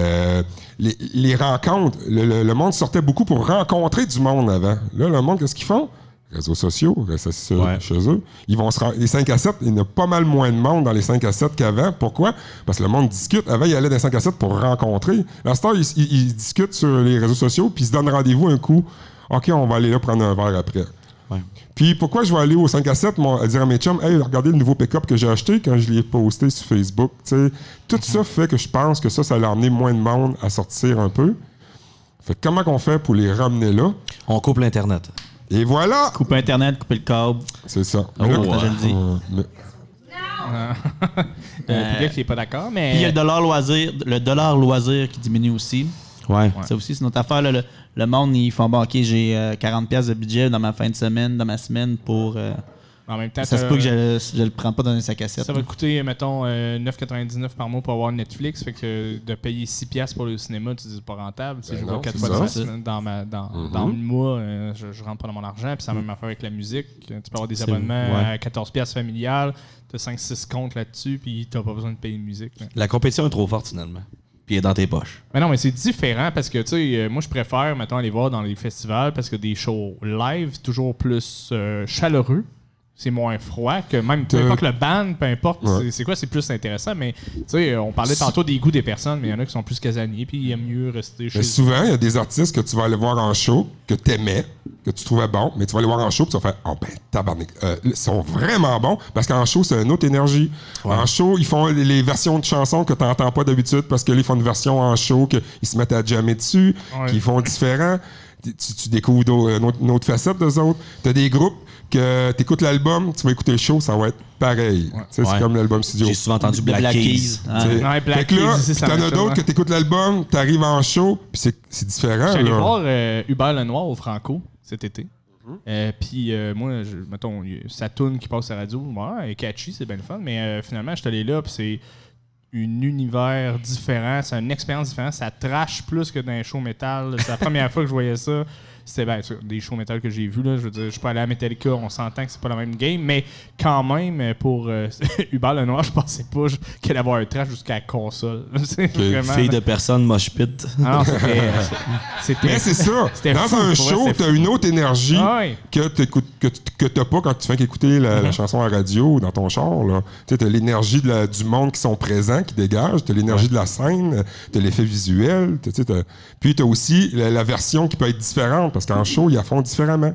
Les rencontres, le monde sortait beaucoup pour rencontrer du monde avant. Là, le monde, qu'est-ce qu'ils font? Réseaux sociaux, restent chez eux. Ils vont les 5 à 7, il y en a pas mal moins de monde dans les 5 à 7 qu'avant. Pourquoi? Parce que le monde discute. Avant, il allait dans les 5 à 7 pour rencontrer. À ce temps, ils discutent sur les réseaux sociaux, puis ils se donnent rendez-vous un coup. OK, on va aller là prendre un verre après. Ouais. Puis pourquoi je vais aller au 5 à 7, dire à mes chums, hey, regardez le nouveau pick-up que j'ai acheté quand je l'ai posté sur Facebook. T'sais. Tout ça fait que je pense que ça a amené moins de monde à sortir un peu. Fait que comment qu'on fait pour les ramener là? On coupe l'Internet. Et voilà! Couper Internet, couper le câble. C'est ça. Oh, Mais là, ouais. Je le dis. mais- Le public n'est pas d'accord, mais. Puis il y a le dollar loisir qui diminue aussi. Ouais. Ça aussi, c'est notre affaire. Là. Le monde, ils font bon, OK, j'ai 40$ de budget dans ma fin de semaine, dans ma semaine pour. En même temps, Ça se peut que je le prends pas dans un sac à 7. ça va te coûter, mettons, 9,99 par mois pour avoir Netflix. Fait que de payer 6$ pour le cinéma, tu dis c'est pas rentable. Si je non, vois 4 c'est fois ça. la semaine dans le mois, je rentre pas dans mon argent. Puis c'est la même affaire avec la musique. Tu peux avoir des C'est- abonnements ouais. à 14$ familial. Tu as 5-6 comptes là-dessus, puis tu n'as pas besoin de payer de musique. Là. La compétition est trop forte, finalement. Puis elle est dans tes poches. Mais non, mais c'est différent parce que, tu sais, moi, je préfère, mettons, aller voir dans les festivals parce que des shows live, toujours plus chaleureux. c'est moins froid que même peu importe le band, peu importe c'est quoi, c'est plus intéressant. Mais tu sais, on parlait tantôt des goûts des personnes, mais il y en a qui sont plus casaniers puis ils aiment mieux rester chez eux. Souvent, il y a des artistes que tu vas aller voir en show, que t'aimais, que tu trouvais bon, mais tu vas aller voir en show puis tu vas faire « Oh ben, tabarnak, ils sont vraiment bons » parce qu'en show, c'est une autre énergie. Ouais. En show, ils font les versions de chansons que tu n'entends pas d'habitude parce que là, ils font une version en show qu'ils se mettent à jammer dessus, qu'ils font différent. Tu découvres une autre facette d'eux autres. Tu as des groupes que tu écoutes l'album, tu vas écouter le show, ça va être pareil. C'est comme l'album studio. J'ai souvent entendu Black Keys. Black Keys, t'en as d'autres que tu écoutes l'album, tu arrives en show, puis c'est différent. Je suis allé voir Hubert Lenoir au Franco cet été. Puis moi, mettons, sa tune qui passe à la radio, elle est catchy, c'est bien le fun, mais finalement, je suis allé là, puis c'est un univers différent, c'est une expérience différente, ça trash plus que dans un show métal. C'est la première fois que je voyais ça. C'était des shows métal que j'ai vus. Je veux dire, je suis pas allé à Metallica, on s'entend que c'est pas la même game, mais quand même, pour Hubert Lenoir, je pensais pas qu'il allait avoir un trash jusqu'à la console. Vraiment, fille de personne, mosh pit. Non, c'était. Mais c'est ça. Dans un show, t'as une autre énergie que t'as pas quand tu fais qu'écouter la chanson à la radio ou dans ton char. Tu as l'énergie du monde qui sont présents, qui dégagent, t'as l'énergie de la scène, t'as l'effet visuel, puis t'as aussi la version qui peut être différente. Parce qu'en show, ils la font différemment.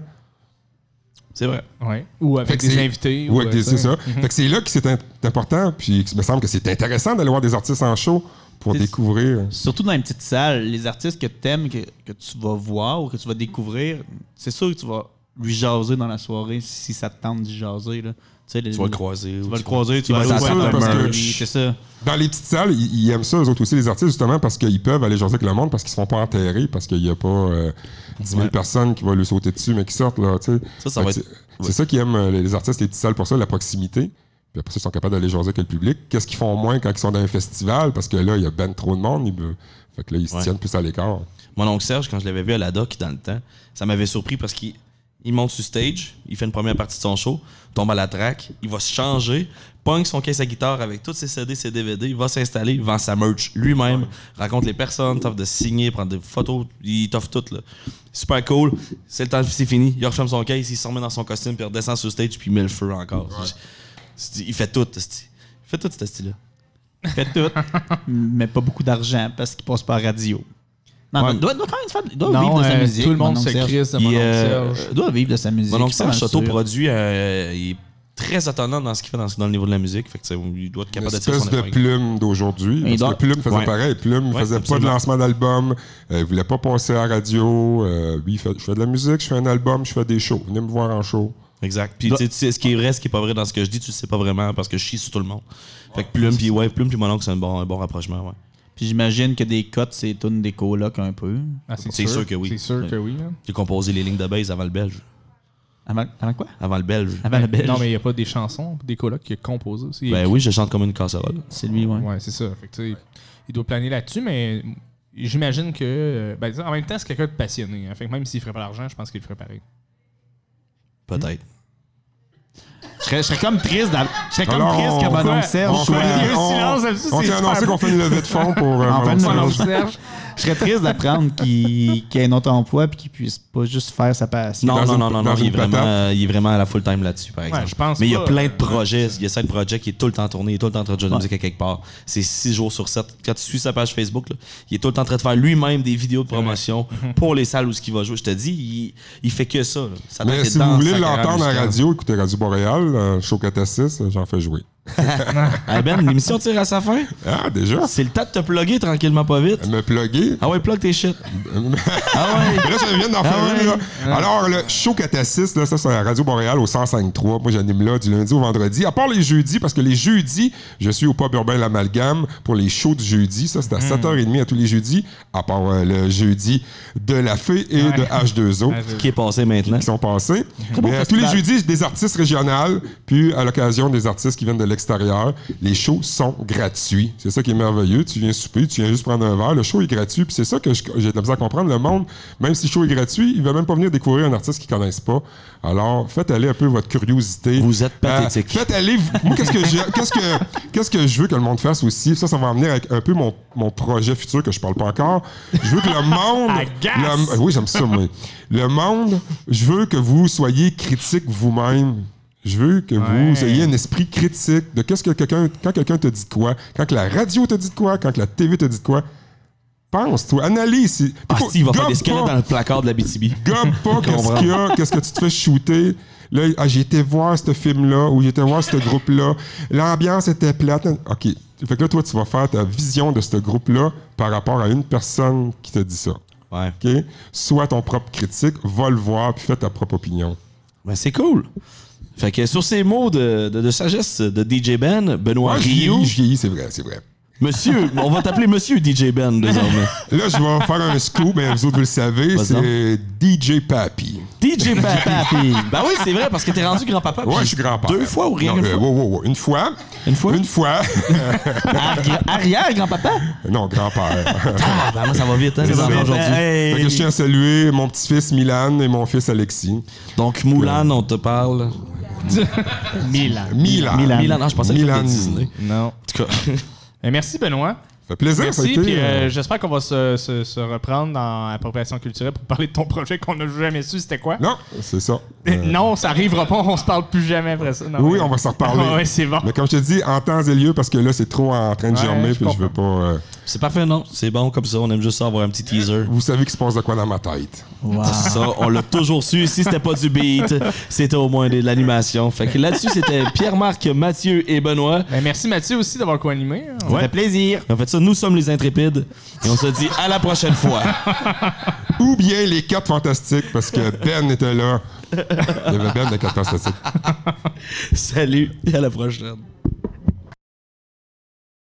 C'est vrai. Ouais. Ou avec des invités. C'est ça. Fait que c'est là que c'est important. Puis il me semble que c'est intéressant d'aller voir des artistes en show pour découvrir. Surtout dans une petite salle, les artistes que tu aimes, que tu vas voir ou que tu vas découvrir, c'est sûr que tu vas lui jaser dans la soirée si ça te tente d'y jaser. Là. Tu vas le croiser. Tu vas le croiser, tu vas aller au c'est ça. Dans les petites salles, ils aiment ça, eux autres aussi, les artistes, justement, parce qu'ils peuvent aller jaser avec le monde, parce qu'ils se font pas enterrer, parce qu'il n'y a pas 10 000 personnes qui vont lui sauter dessus, mais qui sortent. Là, ça va être... C'est ça qu'ils aiment, les artistes, les petites salles, pour ça, la proximité. Puis après ça, ils sont capables d'aller jaser avec le public. Qu'est-ce qu'ils font moins quand ils sont dans un festival? Parce que là, il y a ben trop de monde. Fait que là, ils se tiennent plus à l'écart. Mon oncle Serge, quand je l'avais vu à la Doc dans le temps, ça m'avait surpris parce qu'il monte sur stage, il fait une première partie de son show, tombe à la track, il va se changer, pogne son caisse à guitare avec tous ses CD, ses DVD, il va s'installer, il vend sa merch lui-même, rencontre les personnes, t'offre de signer, prendre des photos, il t'offre tout. Là. Super cool. C'est le temps, c'est fini. Il referme son caisse, il se remet dans son costume, puis il redescend sur stage, puis il met le feu encore. Ouais. Il fait tout. Il fait tout, ce style-là. Il fait tout, mais pas beaucoup d'argent parce qu'il passe pas à radio. Non, il doit quand même vivre de sa musique. Tout le monde se crisse de mon oncle Serge. Il doit vivre de sa musique. Mon oncle Serge s'autoproduit, il est très autonome dans ce qu'il fait dans le niveau de la musique. Fait que, il doit être capable de tirer son espèce de Plume d'aujourd'hui. Parce que Plume faisait pareil. Plume faisait pas de lancement d'album. Il voulait pas passer à la radio. Lui, je fais de la musique, je fais un album, je fais des shows. Venez me voir en show. Exact. Puis ce qui est vrai, ce qui est pas vrai dans ce que je dis, tu le sais pas vraiment parce que je chie sur tout le monde. Fait que Plume puis mon oncle, c'est un bon rapprochement. Ouais. Puis j'imagine que des cotes, c'est une des colocs un peu. Ah, c'est sûr que oui. C'est sûr que oui. J'ai composé les lignes de base avant le belge. Avant quoi? Avant le belge. Avant le belge. Non, mais il n'y a pas des chansons, des colocs qui a composé aussi. Ben oui, je chante comme une casserole. C'est lui, ouais. Ouais, c'est ça. Fait que, il doit planer là-dessus, mais j'imagine que... en même temps, c'est quelqu'un de passionné. Hein. Fait que même s'il ferait pas l'argent, je pense qu'il le ferait pareil. Peut-être. Je serais comme triste que mon oncle Serge soit... On t'a annoncé qu'on fait une levée de fonds pour mon oncle Serge. Je serais triste d'apprendre qu'il ait un autre emploi et qu'il puisse pas juste faire sa passion. Non, il est vraiment à la full time là-dessus, par exemple. Je pense mais il y a plein de projets. Il y a 7 projets qui est tout le temps tourné, il est tout le temps en train de jouer de musique à quelque part. C'est 6 jours sur 7. Quand tu suis sa page Facebook, là, il est tout le temps en train de faire lui-même des vidéos de promotion pour les salles où il va jouer. Je te dis, il fait que ça. Mais si vous voulez l'entendre à la radio, écoutez Radio Boréal, Show 4-6, j'en fais jouer. Ben, l'émission tire à sa fin. Ah, déjà? C'est le temps de te plugger tranquillement pas vite. Me plugger? Ah ouais, plug tes shit. Ah ouais? Là, ça vient d'en faire une, là. Alors, le Show 4-6, là, ça, c'est à Radio Boréal au 105.3. Moi, j'anime là du lundi au vendredi. À part les jeudis, parce que les jeudis, je suis au Pub Urbain L'Amalgame pour les shows du jeudi. Ça, c'est à 7h30 à tous les jeudis. À part le jeudi de La Fée et de H2O. Qui est passé maintenant. Qui sont passés. Tous les jeudis, des artistes régionales. Puis, à l'occasion des artistes qui viennent de l'extérieur, les shows sont gratuits. C'est ça qui est merveilleux. Tu viens souper, tu viens juste prendre un verre, le show est gratuit. Puis c'est ça que j'ai de la misère à comprendre. Le monde, même si le show est gratuit, il ne va même pas venir découvrir un artiste qu'ils ne connaissent pas. Alors, faites aller un peu votre curiosité. Vous êtes pathétique. Faites aller... Moi, qu'est-ce que je veux que le monde fasse aussi? Ça va emmener avec un peu mon projet futur que je parle pas encore. Je veux que le monde... Oui, j'aime ça, moi. Le monde, je veux que vous soyez critique vous-même. Je veux que vous ayez un esprit critique de qu'est-ce que quand quelqu'un te dit de quoi, quand que la radio te dit de quoi, quand que la TV te dit de quoi. Pense, toi, analyse. Steve va faire des squelettes dans le placard de la BTB. Gomme pas qu'est-ce qu'il y a, qu'est-ce que tu te fais shooter. Là, j'ai été voir ce film-là ou j'ai été voir ce groupe-là. L'ambiance était plate. OK. Fait que là, toi, tu vas faire ta vision de ce groupe-là par rapport à une personne qui te dit ça. Ouais. OK? Sois ton propre critique, va le voir puis fais ta propre opinion. Ben, c'est cool. Fait que sur ces mots de sagesse de DJ Ben, Benoît Rioux. Je vieillis, c'est vrai, c'est vrai. Monsieur, on va t'appeler Monsieur DJ Ben désormais. Là, je vais faire un scoop, ben vous autres, vous le savez, c'est DJ Papi. DJ Papi. Ben oui, c'est vrai, parce que t'es rendu grand-papa. Ouais, je suis grand-père. 2 fois ou rien non, qu'une fois? Une fois. Une fois? Une fois. Arrière-grand-papa? Non, grand-père. Ah, ben moi, ça va vite, hein, les enfants aujourd'hui. Fait que je tiens à saluer mon petit-fils Milan et mon fils Alexis. Donc, Moulin, on te parle... Milan. Non, je pensais que c'était Disney. Non. En tout cas... Merci, Benoît. Ça fait plaisir, ça a Merci, été, puis j'espère qu'on va se reprendre dans Appropriation culturelle pour parler de ton projet qu'on n'a jamais su c'était quoi. Non, c'est ça. Non, ça arrivera pas, on se parle plus jamais après ça. Non, oui, on va s'en reparler. Ouais, c'est bon. Mais comme je te dis, en temps et lieu, parce que là, c'est trop en train de germer, puis je veux pas... C'est parfait, non? C'est bon comme ça, on aime juste ça avoir un petit teaser. Vous savez qu'il se passe de quoi dans ma tête. Wow. Ça, on l'a toujours su. Si c'était pas du beat, c'était au moins de l'animation. Fait que là-dessus, c'était Pierre-Marc, Mathieu et Benoît. Ben, merci Mathieu aussi d'avoir co-animé. Ça fait plaisir. En fait, ça, nous sommes les Intrépides et on se dit à la prochaine fois. Ou bien les 4 Fantastiques, parce que Ben était là. Il y avait Ben de 4 Fantastiques. Salut et à la prochaine.